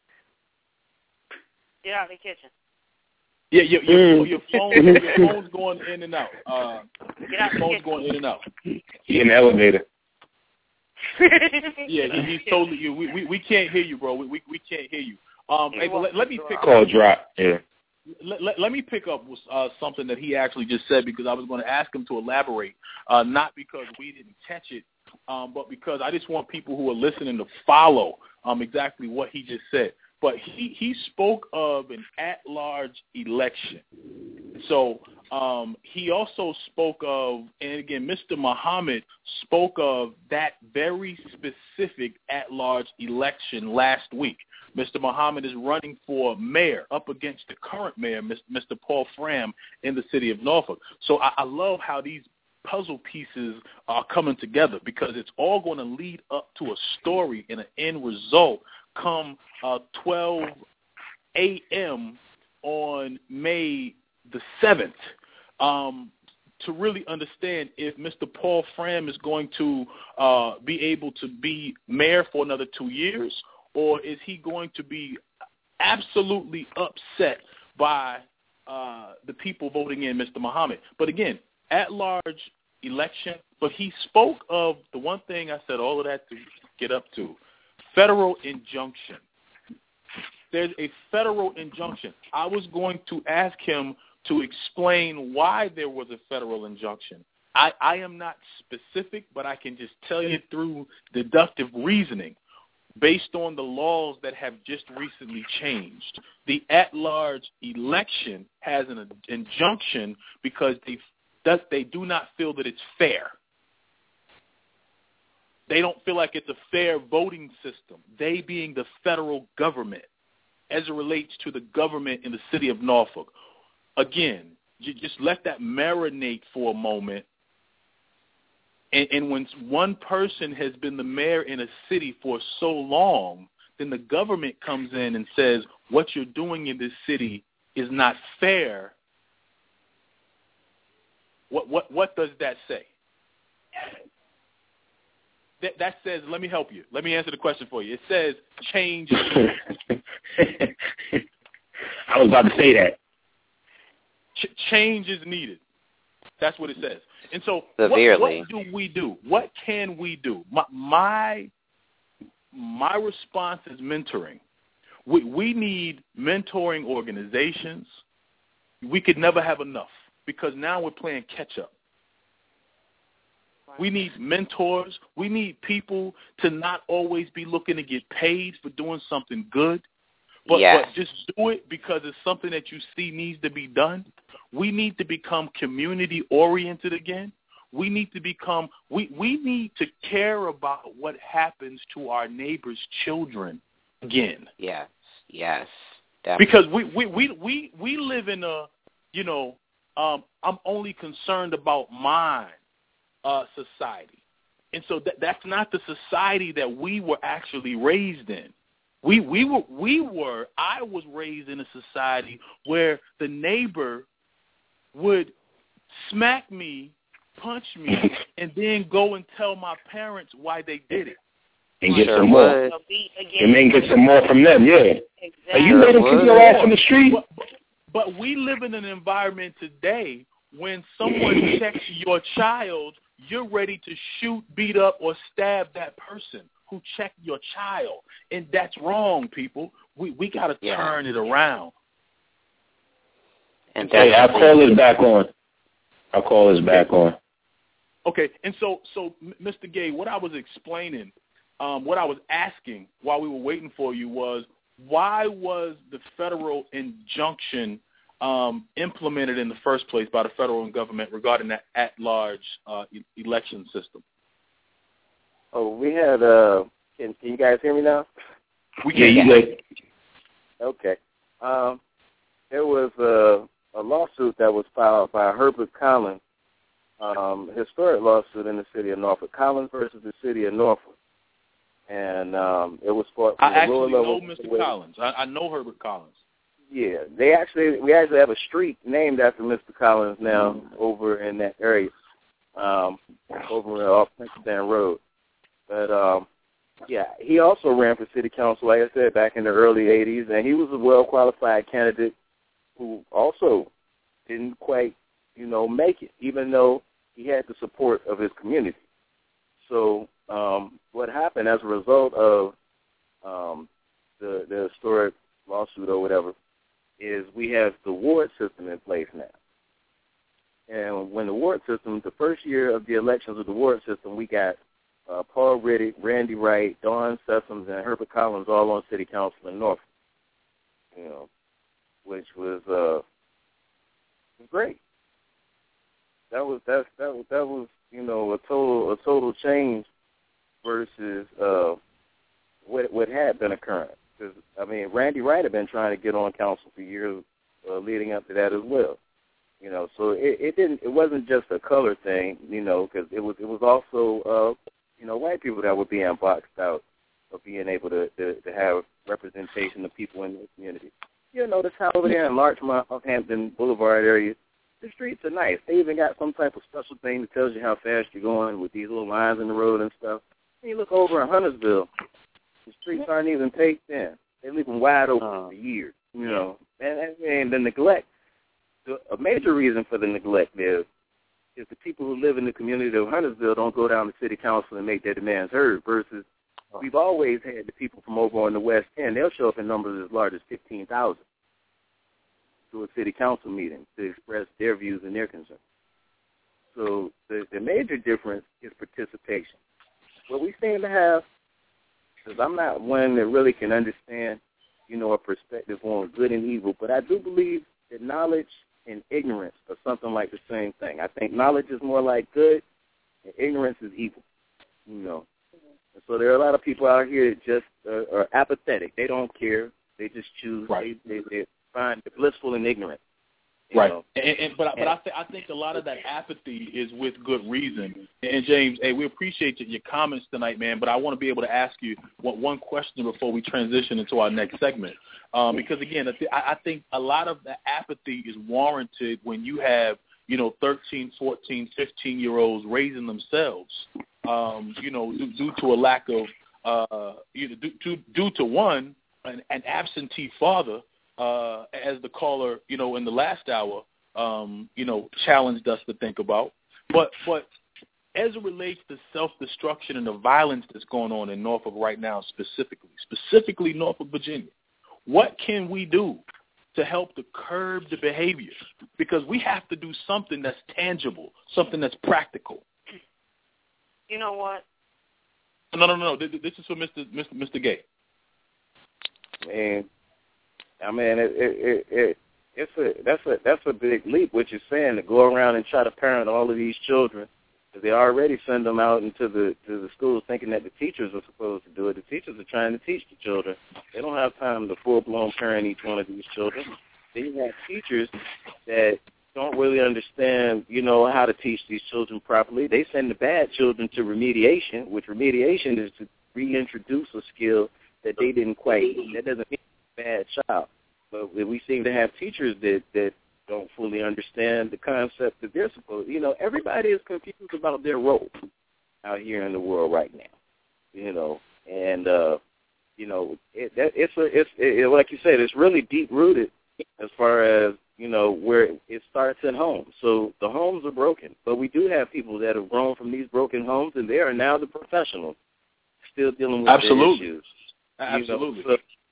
Get out of the kitchen. Yeah, your phone's going in and out. Your phone's going in and out. He in the elevator. Yeah, he's totally you. We can't hear you, bro. We can't hear you. Hey, but let me pick up. Call drop. Yeah. Let me pick up something that he actually just said, because I was going to ask him to elaborate, not because we didn't catch it, but because I just want people who are listening to follow exactly what he just said. But he spoke of an at-large election. So he also spoke of, and again, Mr. Muhammad spoke of that very specific at-large election last week. Mr. Muhammad is running for mayor up against the current mayor, Mr. Paul Fram, in the city of Norfolk. So I love how these puzzle pieces are coming together, because it's all going to lead up to a story and an end result come 12 a.m. on May the 7th. To really understand if Mr. Paul Fram is going to be able to be mayor for another 2 years, or is he going to be absolutely upset by the people voting in Mr. Muhammad? But again, at-large election, but he spoke of the one thing I said all of that to get up to, federal injunction. There's a federal injunction. I was going to ask him to explain why there was a federal injunction. I am not specific, but I can just tell you through deductive reasoning, based on the laws that have just recently changed. The at-large election has an injunction because they do not feel that it's fair. They don't feel like it's a fair voting system, they being the federal government, as it relates to the government in the city of Norfolk. Again, just let that marinate for a moment. And when one person has been the mayor in a city for so long, then the government comes in and says, what you're doing in this city is not fair. What does that say? That says, let me help you. Let me answer the question for you. It says change. I was about to say that. Change is needed. That's what it says. And so what do we do? What can we do? My response is mentoring. We need mentoring organizations. We could never have enough, because now we're playing catch-up. We need mentors. We need people to not always be looking to get paid for doing something good, but just do it because it's something that you see needs to be done. We need to become community-oriented again. We need to become we need to care about what happens to our neighbors' children again. Yes, definitely. Because we live in a, I'm only concerned about mine society. And so that's not the society that we were actually raised in. I was raised in a society where the neighbor would smack me, punch me, and then go and tell my parents why they did it. And get some more. And then get some more from them, yeah. Exactly. Are you letting kick your ass in the street? But we live in an environment today when someone checks your child, you're ready to shoot, beat up, or stab that person who checked your child. And that's wrong, people. We got to turn it around. And hey, I'll call this back on. Okay, and so Mr. Gay, what I was explaining, what I was asking while we were waiting for you was, why was the federal injunction implemented in the first place by the federal government regarding that at-large election system? Oh, we had, can you guys hear me now? You good. Okay. There was a lawsuit that was filed by Herbert Collins, historic lawsuit in the city of Norfolk. Collins versus the city of Norfolk. And it was for I actually know Mr. Collins. I know Herbert Collins. Yeah, we actually have a street named after Mr. Collins now over in that area, over off Princeton Road. But he also ran for city council, like I said, back in the early '80s, and he was a well-qualified candidate who also didn't quite, make it, even though he had the support of his community. So what happened as a result of the historic lawsuit or whatever is we have the ward system in place now. And when the ward system, the first year of the elections of the ward system, we got Paul Riddick, Randy Wright, Dawn Sessoms, and Herbert Collins all on city council in Norfolk, which was great. was a total change versus what had been occurring. Because Randy Wright had been trying to get on council for years leading up to that as well. So it wasn't just a color thing, because it was also white people that were being boxed out of being able to have representation of people in the community. Notice how over there in Larchmont, Hampton Boulevard area, the streets are nice. They even got some type of special thing that tells you how fast you're going with these little lines in the road and stuff. And you look over in Huntersville, the streets aren't even paved in. They leave them wide open for years, And the neglect, a major reason for the neglect is the people who live in the community of Huntersville don't go down to city council and make their demands heard, versus we've always had the people from over on the West End. They'll show up in numbers as large as 15,000 to a city council meeting to express their views and their concerns. So the major difference is participation. What we seem to have, because I'm not one that really can understand, a perspective on good and evil, but I do believe that knowledge and ignorance are something like the same thing. I think knowledge is more like good and ignorance is evil, And so there are a lot of people out here that just are apathetic. They don't care. They just choose. Right. They find it blissful and ignorant. Right. But I think a lot of that apathy is with good reason. And James, we appreciate your comments tonight, man. But I want to be able to ask you one question before we transition into our next segment. Because again, I think a lot of the apathy is warranted when you have 13, 14, 15-year-olds raising themselves. Due to a lack of due to one an absentee father. As the caller, in the last hour, challenged us to think about. But as it relates to self-destruction and the violence that's going on in Norfolk right now, specifically Norfolk, Virginia, what can we do to help to curb the behavior? Because we have to do something that's tangible, something that's practical. You know what? No. This is for Mr. Gay. That's a big leap. What you're saying, to go around and try to parent all of these children, because they already send them out into the schools thinking that the teachers are supposed to do it. The teachers are trying to teach the children. They don't have time to full-blown parent each one of these children. Then you have teachers that don't really understand, how to teach these children properly. They send the bad children to remediation, which remediation is to reintroduce a skill that they didn't quite. That doesn't mean a bad child. But we seem to have teachers that don't fully understand the concept that they're supposed. Everybody is confused about their role out here in the world right now. It's like you said, it's really deep rooted as far as where it starts at home. So the homes are broken, but we do have people that have grown from these broken homes, and they are now the professionals, still dealing with their issues. Absolutely.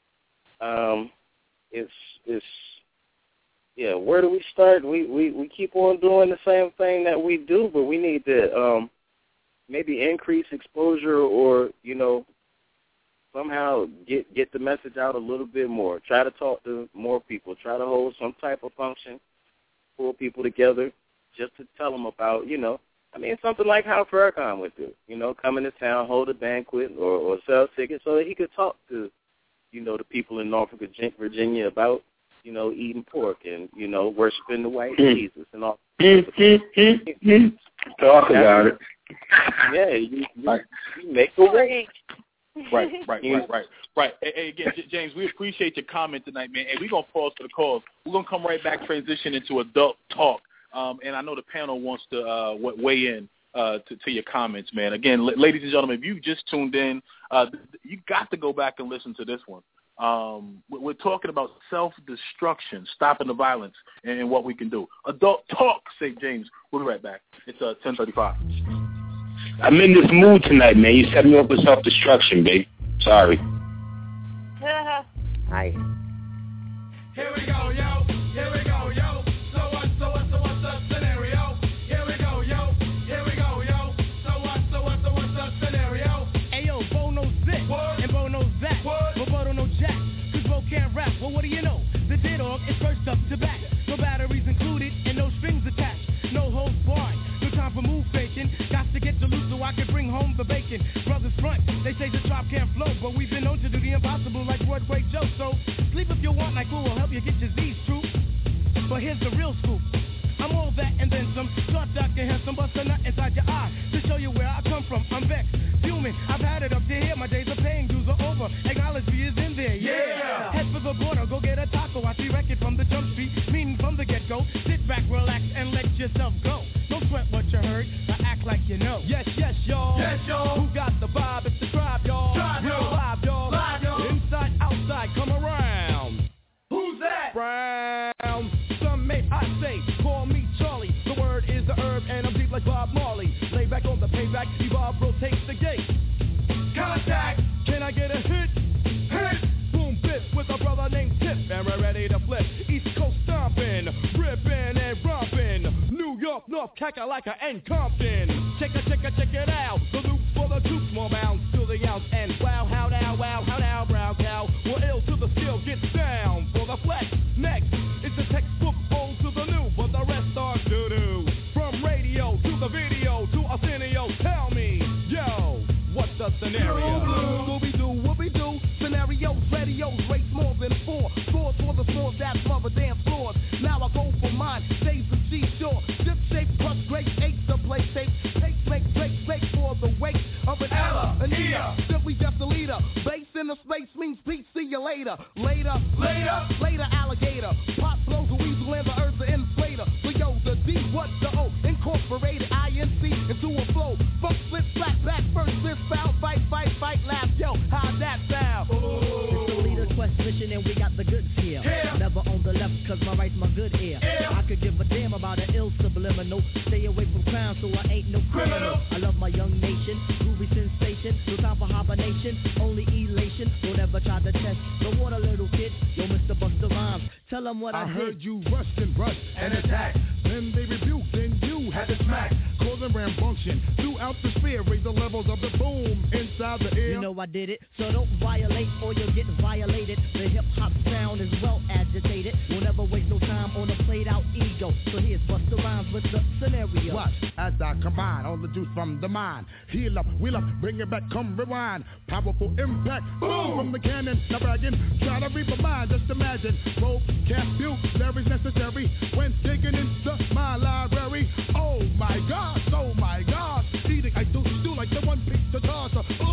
Where do we start? We keep on doing the same thing that we do, but we need to maybe increase exposure, or somehow get the message out a little bit more. Try to talk to more people. Try to hold some type of function, pull people together, just to tell them about something like how Farrakhan would do. Come into town, hold a banquet, or sell tickets so that he could talk to the people in Norfolk, Virginia about, eating pork and, worshiping the white Jesus and all. Talk about it. Yeah, you make a way. Right. Hey, again, James, we appreciate your comment tonight, man. And we're going to pause for the calls. We're going to come right back, transition into adult talk. And I know the panel wants to weigh in to your comments, man. Again, ladies and gentlemen, if you just tuned in, you got to go back and listen to this one. We're talking about self-destruction, stopping the violence, and what we can do. Adult talk, St. James. We'll be right back. It's 10:35. I'm in this mood tonight, man. You set me up with self-destruction, babe. Sorry. Hi. Here we go, yo. Here we go, yo. So what's the scenario? Here we go, yo. Here we go, yo. So what's the scenario? Hey, yo, Bo knows this, and Bo knows that. But Bo don't know jack, cause Bo can't rap. Well, what do you know? The D-Dog is first up to bat. No batteries included and no strings attached. No holds barred. impossible like Broadway Joe. So sleep if you want, like who will help you get your Z's true. But here's the real scoop. I'm all that and then some. Short, dark, and handsome, bust a nut inside your eye to show you where I come from. I'm vexed, fuming. I've had it up to here. My days of paying dues are over. Acknowledge me is in there. Yeah. Head for the border, go get a taco. I see record from the jump street, meaning from the get-go. Sit back, relax, and let yourself go. Don't sweat what you heard, but act like you know. Yes, yes, y'all. Yes, y'all. Who got the vibe? It's the tribe, y'all. Tribe, y'all. Live, y'all. Live, y'all. Inside, outside, come around. Who's that? Brown. Some may I say, call me Charlie. The word is the herb, and I'm deep like Bob Marley. Lay back on the payback, Evolve rotates the gate. Contact. Can I get a hit? Hit. Boom, bip with a brother named Tip, and we're ready to flip. East Coast stomping, ripping and romping. New York, North, Kakalaka, and Compton. Check it out. The loops for the troops, more bounds to the ounce. And wow, how now, brown cow. We're ill to the skill, get down for the flex. Next, it's a textbook old to the new, but the rest are doo-doo. From radio to the video to Arsenio, tell me, yo, what's the scenario? Scooby-Doo, whoopie-doo, scenarios, radios, race more than four. Scores for the small that's mother dance floors. Now I go for mine, days of seashore. Dip shape, plus great aches to play safe. Take for the wake of an Ella, an Ea. Simply just a leader. Base in the space means peace, see you later. Later, alligator. Pop blows a weasel and the earth's an inflator. So yo, the D, what the O? Incorporated INC into a flow. Funk, split, flat, back, first, this foul, fight, laugh, yo, how that sound? It's the leader quest mission and we got the goods here. Yeah. Never on the left cause my right's my good ear. Yeah. I could give a damn about an ill subliminal. Stay away from crime so I ain't no criminal. I love my young nation, groovy sensation. No time for hibernation, only elation. Don't ever try to test the water, little kid. Yo, Mr. Busta Rhymes, tell them what I heard you rush and attack. Then they rebuked, then you had to smack. Causing rambunction throughout the sphere. Raise the levels of the boom inside the ear. You know I did it, so don't violate or you'll get violated. The hip-hop sound is well agitated. We'll never waste no time on a played-out ego. So here's Busta Rhymes with the scenario. Watch as I combine all the juice from the mind. Heal up, wheel up, bring it back, come rewind. Powerful impact, boom, from the cannon. Now bragging, try to reap a mind, just imagine. Vocabulary necessary when digging into my library. Oh my gosh, eating I do like the one piece to toss.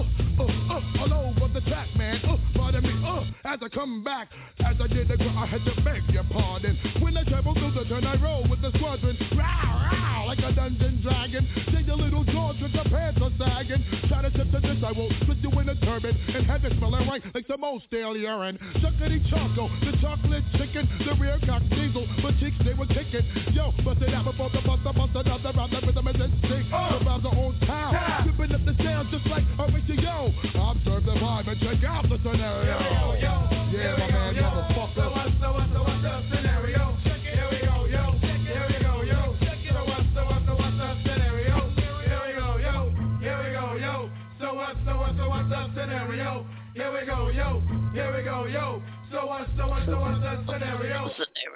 All over the track, man. Pardon me, as I come back, as I did I had to beg your pardon. When I travel through the turn, I roll with the squadron. Row, like a dungeon dragon. Take your little jaws with the pants are sagging. Try to sip to this, I will put you in a turban and have it smelling right like the most stale urine. Chuckity choco, the chocolate chicken, the rear cock diesel, but cheeks they were kicking. Yo, bust it out before the bust another round. The rhythm is instinct. The rhymes are on town, whipping up the sound just like a yo. Observe the vibe and check out the scenario. Yeah, my man, motherfucker. So what's the scenario? Here we go, yo. Here we go, yo. So what's the scenario? Here we go, yo. Here we go, yo. So what's the scenario? Here we go, yo. Here we go, yo. So what's the scenario?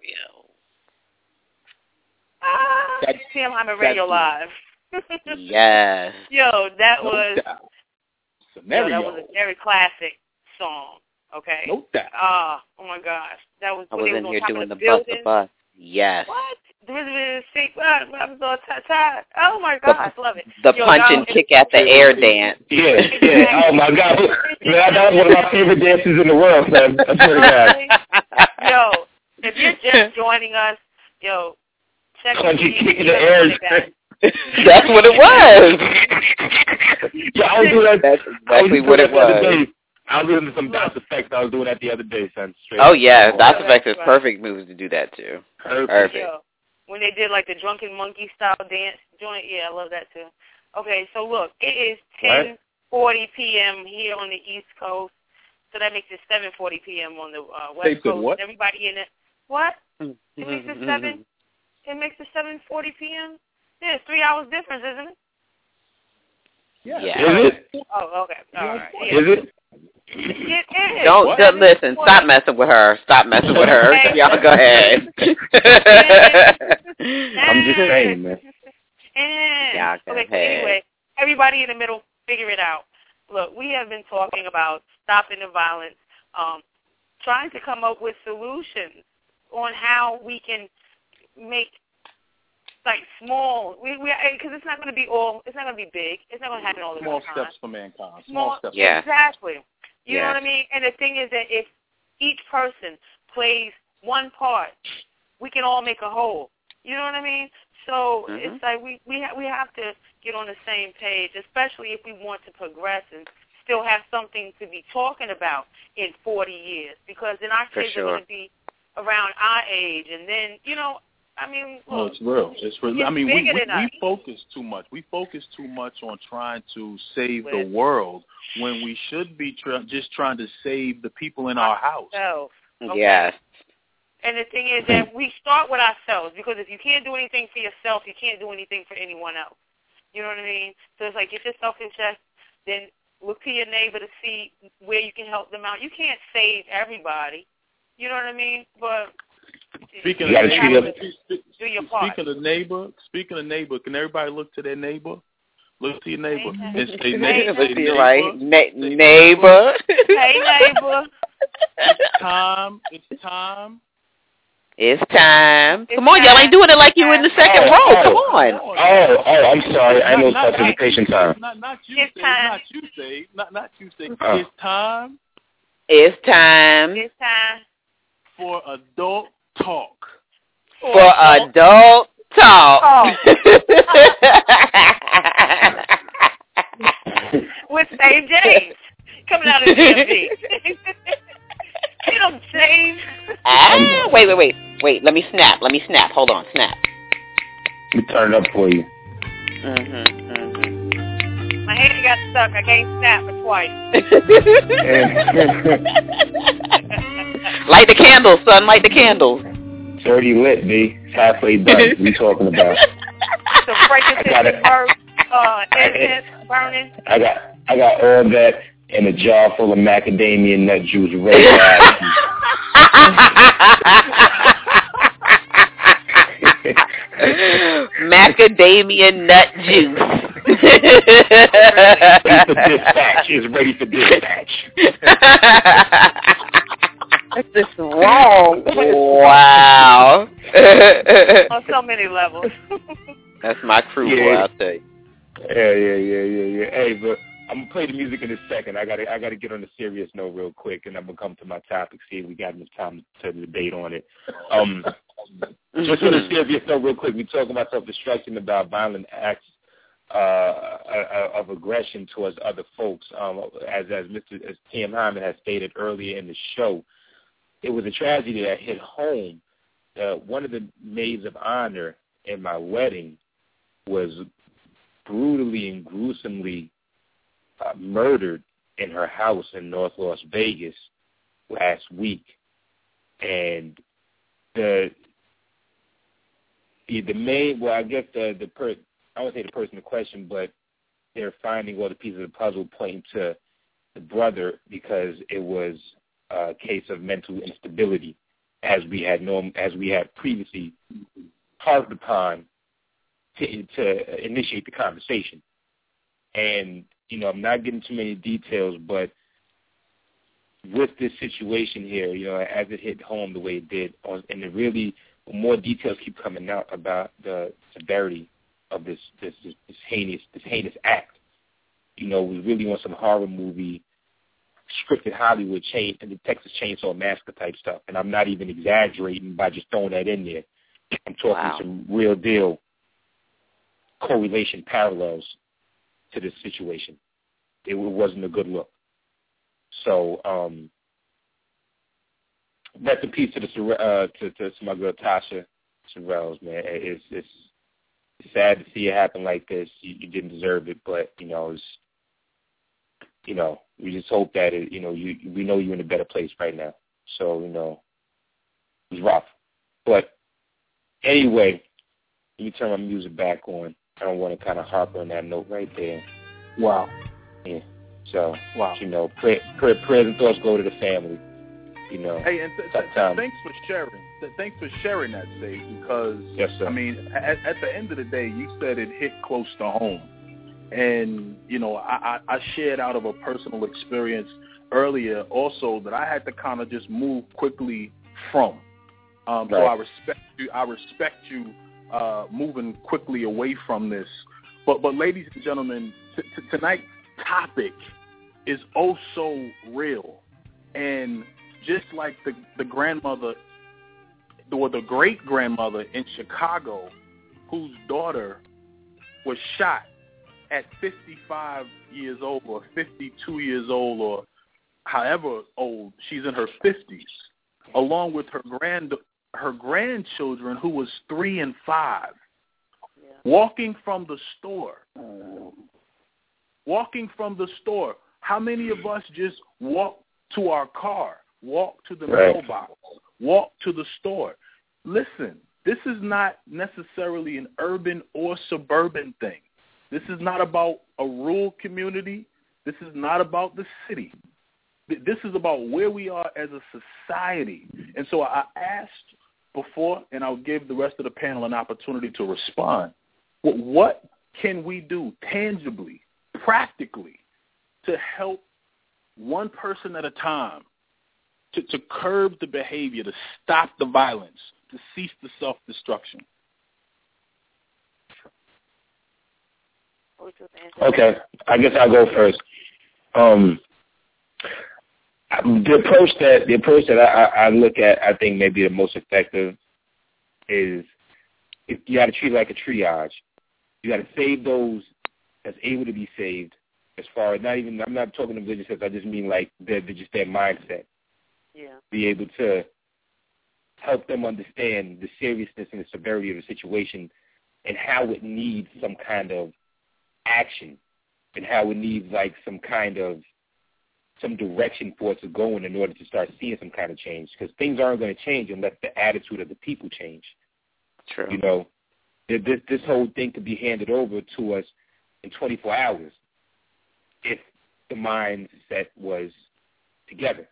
Tim, I'm a Radio Live. Yes. Yo, that was Scenario. that was a very classic song. Okay. No doubt. Oh my gosh, that was. I was in here doing the building. bus. Yes. What? Oh my gosh, love it. The punch and kick at the air dance. Yeah. Oh my God, man, that was one of my favorite dances in the world, man. I swear to God. Yo, if you're just joining us, yo, check punch and kick in the air. That's what it was. Yeah, I was doing that. That's exactly what it was. I was doing some DOS Effects. I was doing that the other day, son. Oh yeah, DOS Effects is perfect moves to do that too. Perfect. Yo, when they did like the Drunken Monkey style dance joint, yeah, I love that too. Okay, so look, it is 10:40 p.m. here on the East Coast, so that makes it 7:40 p.m. on the West Coast. What? Everybody in it. What? It makes it 7. It makes it 7:40 p.m. Yeah, it's 3 hours difference, isn't it? Yeah. Is it? Oh, okay. All right. Yeah. Is it? It is. Don't listen. Stop messing with her. Okay. Y'all go ahead. I'm just saying, man. Y'all go okay, ahead. so anyway, everybody in the middle, figure it out. Look, we have been talking about stopping the violence trying to come up with solutions on how we can make like small, because it's not going to be big. It's not going to happen all the time. Small steps for mankind. Small steps. Yeah. Exactly. You know Yeah. what I mean? And the thing is that if each person plays one part, we can all make a whole. You know what I mean? So it's like we have to get on the same page, especially if we want to progress and still have something to be talking about in 40 years, because then our kids are going to be around our age, and then, you know, I mean, look, no, it's real. It's real. It's I mean, bigger we than us. focus too much. We focus too much on trying to save the world when we should be just trying to save the people in our house. Okay. Yes. And the thing is that we start with ourselves, because if you can't do anything for yourself, you can't do anything for anyone else. You know what I mean? So it's like, get yourself in check, then look to your neighbor to see where you can help them out. You can't save everybody. You know what I mean? But Speaking you of have neighbor, to do your part. speaking of neighbor, can everybody look to their neighbor? Look to your neighbor. And say You're neighbor. right. Neighbor. Hey, neighbor. It's time. It's time. Come on, y'all ain't doing it like you in the second row. Come on. Oh, I'm sorry. I know participation time. Not you say. It's time. It's time. It's time. For adult talk. For adult talk. With Dave James coming out of DMV. You know, James. Wait. Let me snap. Hold on, snap. Let me turn it up for you. My hand got stuck. I can't snap it twice. Light the candles, son. Light the candles. It's already lit, B. It's halfway done. What are you talking about? So frankincense, incense, burning. I got all that in a jar full of macadamia nut juice ready to add. Macadamia nut juice. Ready for dispatch. It's ready for dispatch. That's just wrong. Wow. On so many levels. That's my crew, boy, I'll tell you. Yeah. Hey, but I'm gonna play the music in a second. I gotta get on a serious note real quick, and I'm gonna come to my topic. See if we got enough time to debate on it. Just on a serious note, real quick, we talking about self-destruction, about violent acts of aggression towards other folks. As T.M. Hyman has stated earlier in the show, it was a tragedy that hit home. One of the maids of honor in my wedding was brutally and gruesomely murdered in her house in North Las Vegas last week. And the maid, well, I guess I won't say the person in question, but they're finding all the pieces of the puzzle pointing to the brother, because it was a case of mental instability, as we had previously harped upon to initiate the conversation. And, you know, I'm not getting too many details, but with this situation here, you know, as it hit home the way it did, and it really, more details keep coming out about the severity of this heinous act. You know, we really want some horror movie, scripted Hollywood and the Texas Chainsaw Massacre type stuff. And I'm not even exaggerating by just throwing that in there. I'm talking some real deal correlation parallels to this situation. It wasn't a good look. So, rest in peace to my girl Tasha Sorrells, man. It's sad to see it happen like this. You didn't deserve it, but we just hope that we know you're in a better place right now. So, it was rough. But anyway, let me turn my music back on. I don't want to kind of harp on that note right there. Wow. Yeah. So, prayers and thoughts go to the family. Hey, and thanks for sharing. Thanks for sharing that, Sage, because, yes, sir. I mean, at the end of the day, you said it hit close to home. And, I shared out of a personal experience earlier also that I had to kind of just move quickly from. So I respect you moving quickly away from this. But ladies and gentlemen, tonight's topic is oh so real. And just like the grandmother or the great-grandmother in Chicago whose daughter was shot at 55 years old or 52 years old or however old, she's in her 50s, along with her grandchildren who was 3 and 5, walking from the store. How many of us just walk to our car, walk to the mailbox, walk to the store? Listen, this is not necessarily an urban or suburban thing. This is not about a rural community. This is not about the city. This is about where we are as a society. And so I asked before, and I'll give the rest of the panel an opportunity to respond. What can we do tangibly, practically, to help one person at a time, to curb the behavior, to stop the violence, to cease the self-destruction? Okay, I guess I'll go first. The approach that I look at, I think maybe the most effective is you got to treat it like a triage. You got to save those that's able to be saved. As far as I'm not talking of religious, I just mean like just their mindset. Yeah. Be able to help them understand the seriousness and the severity of the situation and how it needs some kind of action and how it needs like some direction for it to go in order to start seeing some kind of change, because things aren't going to change unless the attitude of the people change. True. You know, this whole thing could be handed over to us in 24 hours if the mindset was together.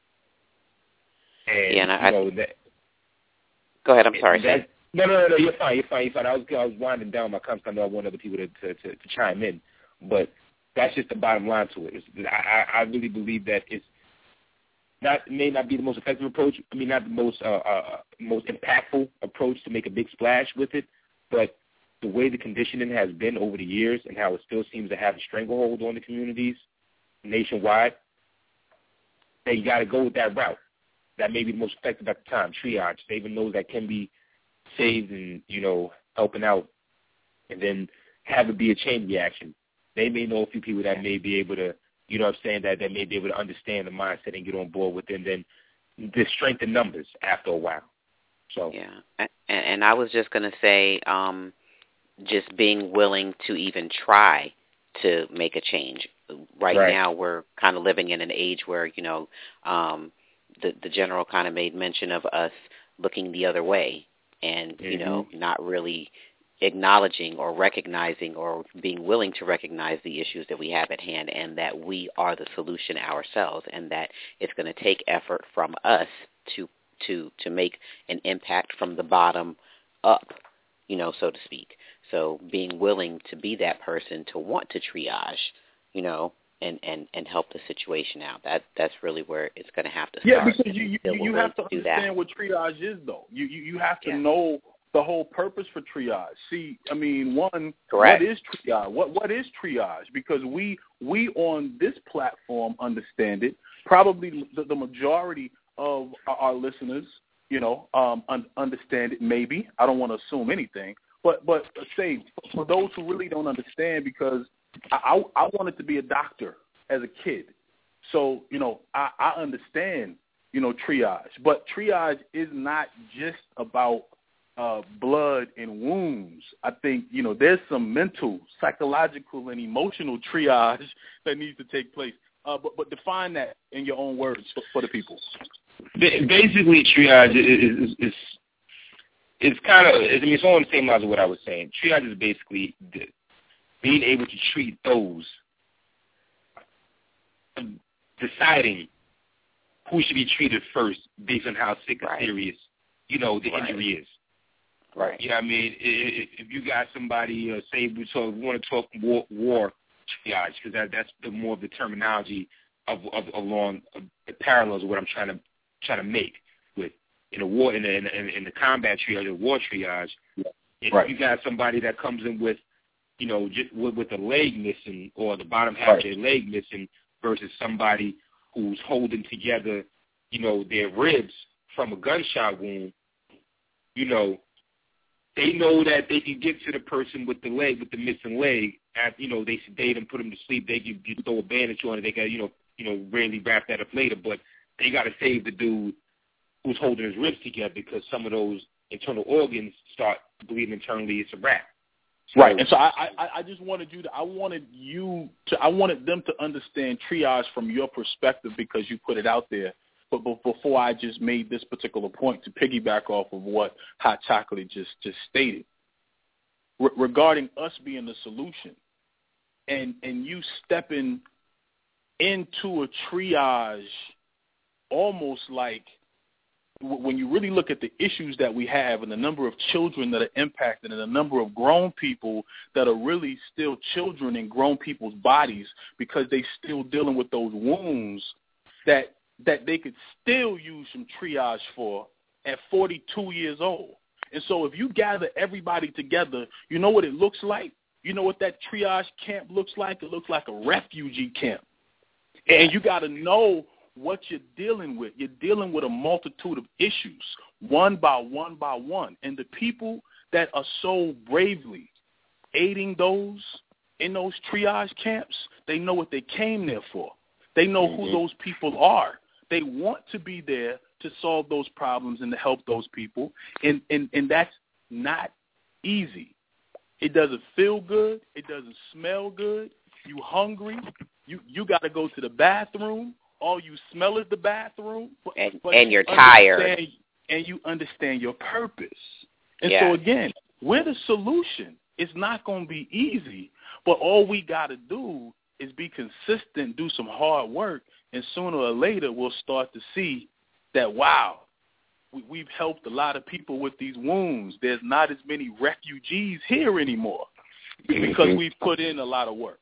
And, go ahead. I'm sorry. No, you're fine. I was winding down my comments. I know I want other people to chime in, but that's just the bottom line to it. I really believe that it may not be the most effective approach. I mean, not the most impactful approach to make a big splash with it, but the way the conditioning has been over the years and how it still seems to have a stranglehold on the communities nationwide, they got to go with that route. That may be the most effective at the time, triage, saving those that can be saved and, helping out, and then have it be a chain reaction. They may know a few people that may be able to, that may be able to understand the mindset and get on board with it, and then the strength in numbers after a while. So yeah, and I was just going to say, just being willing to even try to make a change. Right now, we're kind of living in an age where, the general kind of made mention of us looking the other way and, not really acknowledging or recognizing or being willing to recognize the issues that we have at hand, and that we are the solution ourselves, and that it's going to take effort from us to make an impact from the bottom up, so to speak. So being willing to be that person to want to triage, and help the situation out. That's really where it's going to have to start. Yeah, because you have to understand what triage is, though. You have to know the whole purpose for triage. See, I mean, what is triage? What is triage? Because we on this platform understand it. Probably the majority of our listeners, understand it. Maybe, I don't want to assume anything, but say for those who really don't understand, because I wanted to be a doctor as a kid, so I understand triage, but triage is not just about blood and wounds. I think there's some mental, psychological, and emotional triage that needs to take place. But define that in your own words for the people. Basically, triage is kind of, it's all on the same lines of what I was saying. Triage is basically being able to treat those, deciding who should be treated first based on how sick or serious, the injury is. Right. You know what I mean? If you got somebody, say we want to talk war triage, because that's the more of the terminology along the parallels of what I'm trying to make with in the combat triage or war triage. If you got somebody that comes in with, just with a leg missing or the bottom half of their leg missing versus somebody who's holding together, their ribs from a gunshot wound, they know that they can get to the person with the missing leg. After, they sedate them, put them to sleep. They can throw a bandage on it. They got, really wrap that up later. But they got to save the dude who's holding his ribs together because some of those internal organs start bleeding internally. It's a wrap. Right, and so I just wanted I wanted them to understand triage from your perspective because you put it out there. But before I just made this particular point to piggyback off of what Hot Chocolate just stated, regarding us being the solution, and you stepping into a triage, almost like when you really look at the issues that we have and the number of children that are impacted and the number of grown people that are really still children in grown people's bodies because they still dealing with those wounds that they could still use some triage for at 42 years old. And so if you gather everybody together, you know what it looks like? You know what that triage camp looks like? It looks like a refugee camp. And you got to know what you're dealing with. You're dealing with a multitude of issues, one by one by one. And the people that are so bravely aiding those in those triage camps, they know what they came there for. They know who those people are. They want to be there to solve those problems and to help those people. And that's not easy. It doesn't feel good. It doesn't smell good. You hungry. You got to go to the bathroom. All you smell is the bathroom. And you're tired. And you understand your purpose. And so, again, we're the solution. It's not going to be easy, but all we got to do is be consistent, do some hard work, and sooner or later we'll start to see that, wow, we've helped a lot of people with these wounds. There's not as many refugees here anymore because we've put in a lot of work.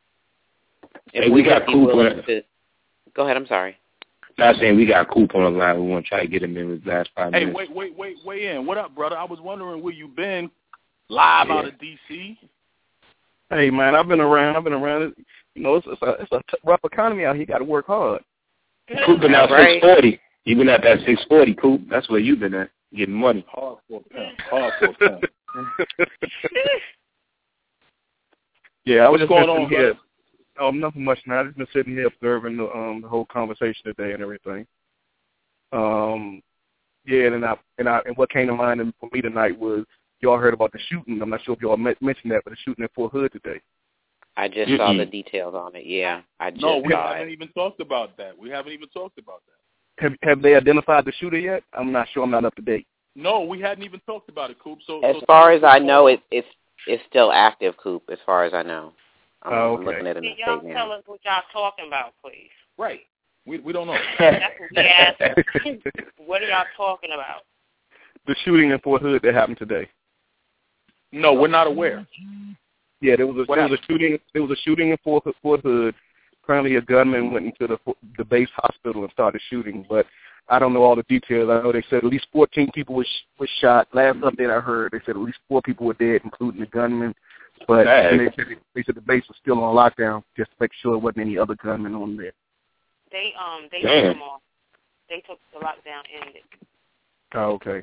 Hey, we got Coop on it. Go ahead, I'm sorry. Not saying we got Coop on the line. We want to try to get him in his last 5 minutes. Hey, weigh in. What up, brother? I was wondering where you been live out of D.C. Hey, man, I've been around. It's a rough economy out here. You got to work hard. Coop been out 640. You been at that 640, Coop. That's where you been at, getting money. Hard for a pimp. Yeah, I was just going on here. Oh, nothing much now. I've just been sitting here observing the whole conversation today and everything. And what came to mind for me tonight was y'all heard about the shooting. I'm not sure if y'all mentioned that, but the shooting in Fort Hood today. I just saw the details on it. Yeah, we haven't even talked about that. Have they identified the shooter yet? I'm not sure. I'm not up to date. No, we hadn't even talked about it, Coop. So as far as I know, it's still active, Coop. As far as I know. I'm looking at it. Can y'all tell us what y'all talking about, please? Right. We don't know. That's what we asked. What are y'all talking about? The shooting in Fort Hood that happened today. No, we're not aware. Yeah, there was a shooting. There was a shooting in Fort Hood. Apparently, a gunman went into the base hospital and started shooting. But I don't know all the details. I know they said at least 14 people was shot. Last update I heard, they said at least 4 people were dead, including the gunman. But they said the base was still on lockdown just to make sure there wasn't any other gunmen on there. They took them off. They took the lockdown ended. Oh, okay.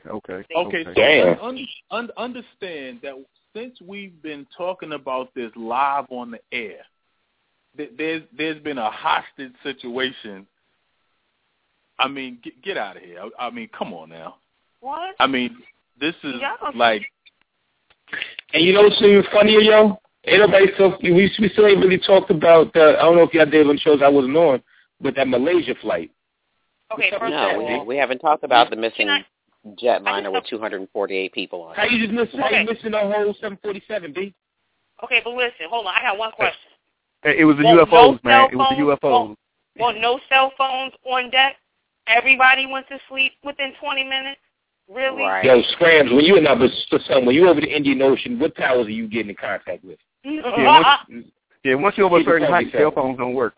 So understand that since we've been talking about this live on the air, there's been a hostage situation. I mean, get out of here. I mean, come on now. What? I mean, this is like. And you know what's even funnier, yo? Ain't nobody we still ain't really talked about. I don't know if y'all did on shows I wasn't on, but that Malaysia flight. Okay, no, we haven't talked about the missing jetliner with 248 people on it. How you missing the whole 747, B? Okay, but listen, hold on. I got one question. It was the UFOs, man. It was the UFOs. Well, no cell phones on deck. Everybody went to sleep within 20 minutes. Really? Right. Yo, Scrams, when you over the Indian Ocean, what towers are you getting in contact with? Once you're over a certain height, cell phones don't work.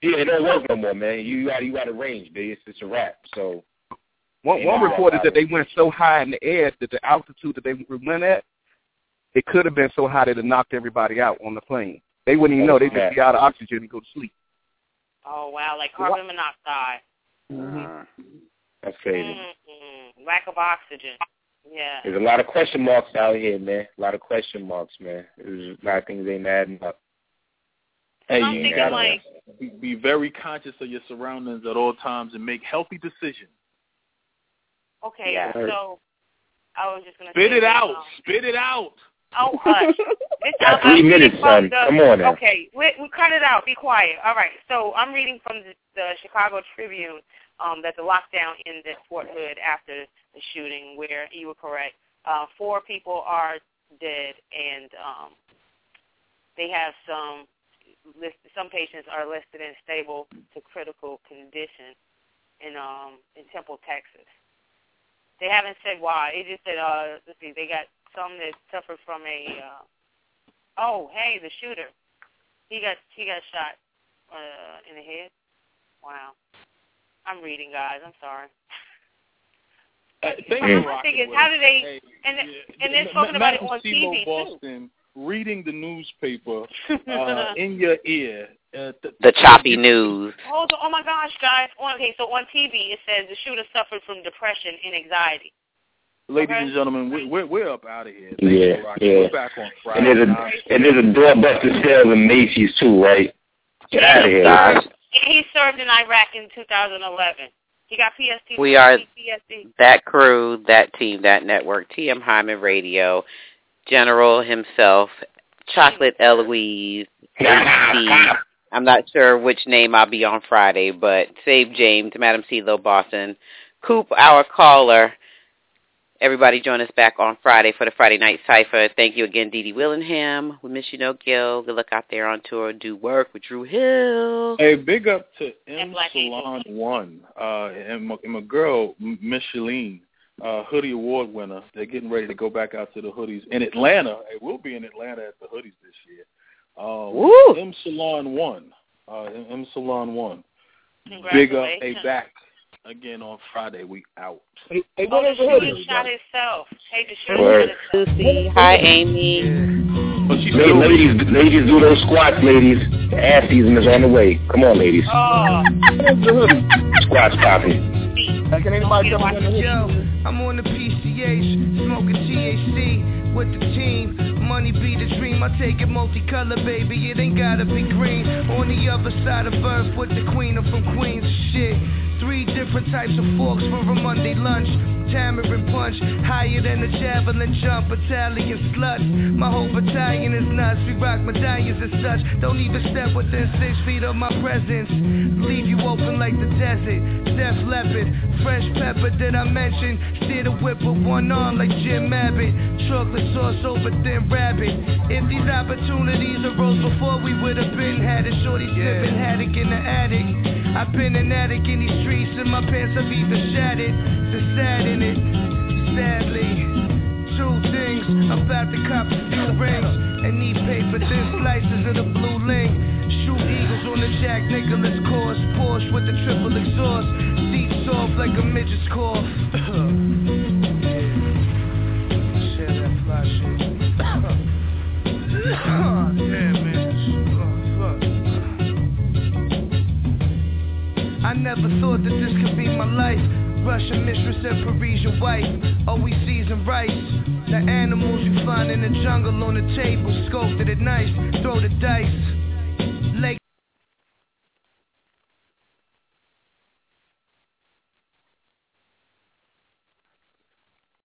Yeah, it don't work no more, man. You out of range, baby. It's a wrap. So one reported that they went so high in the air that the altitude that they went at, it could have been so high that it knocked everybody out on the plane. They wouldn't even know. They'd just be out of oxygen and go to sleep. Oh, wow, like carbon monoxide. That's crazy. Lack of oxygen. Yeah. There's a lot of question marks out here, man. A lot of question marks, man. There's a lot of things ain't adding up. Hey, you gotta be very conscious of your surroundings at all times and make healthy decisions. Okay, so I was just going to Spit it out. Spit it out. Oh, hush. Got 3 minutes, son. Come on now. Okay, we cut it out. Be quiet. All right, so I'm reading from the Chicago Tribune that the lockdown ended at Fort Hood after the shooting, where you were correct. 4 people are dead, and they have some patients are listed in stable to critical condition in Temple, Texas. They haven't said why. It just said, let's see, they got some that suffered from the shooter. He got shot in the head. Wow. I'm reading, guys. I'm sorry. My thing is, how do they? And they're talking about it on TV Boston, reading the newspaper in your ear. The choppy news. Oh my gosh, guys. Okay, so on TV it says the shooter suffered from depression and anxiety. Ladies and gentlemen, we're up out of here. Yeah. We're back on Friday. And there's a doorbuster sale in Macy's too, right? Get out of here. And he served in Iraq in 2011. He got PTSD. We are that crew, that team, that network, TM Hyman Radio, General himself, Chocolate Eloise, HC. I'm not sure which name I'll be on Friday, but Save James, Madam CeeLo Boston, Coop, our caller. Everybody join us back on Friday for the Friday Night Cypher. Thank you again, Dee Dee Willingham. We miss you, No Gil. Good luck out there on tour. Do work with Drew Hill. Hey, big up to M Salon One and my girl, Micheline, hoodie award winner. They're getting ready to go back out to the hoodies in Atlanta. Hey, we'll be in Atlanta at the hoodies this year. M Salon One. M Salon One. Big up. Hey, back. Again on Friday, we out. The shooter shot himself. Hey, the shooter shot himself. Lucy, hi, Amy. Ladies, do those squats, ladies. The ass season is on the way. Come on, ladies. Squats popping. Can anybody tell me? Yo, I'm on the PCH, smoking THC with the team. Money be the dream, I take it multicolor, baby. It ain't gotta be green. On the other side of Earth with the queen of from Queens, shit. 3 different types of forks for a Monday lunch. Tamarind punch, higher than a javelin jump. Italian sluts, my whole battalion is nuts. We rock medallions and such. Don't even step within 6 feet of my presence. Leave you open like the desert. Def Leppard, fresh pepper that I mentioned. Steer the whip with one arm like Jim Abbott. Chocolate sauce over thin rabbit. If these opportunities arose before, we would have been had it. Shorty sipping haddock in the attic. I've been an addict in these streets and my pants have even shattered. The sad in it, sadly. 2 things, I'm about to cop a few rings and need paper thin slices of the blue link. Shoot eagles on the Jack Nicholas course. Porsche with the triple exhaust. Seats soft like a midget's cough. Share that fly shit. Damn, man. I never thought that this could be my life. Russian mistress and Parisian wife. Always seasoned rice. The animals you find in the jungle on the table. Sculpted it nice. Throw the dice.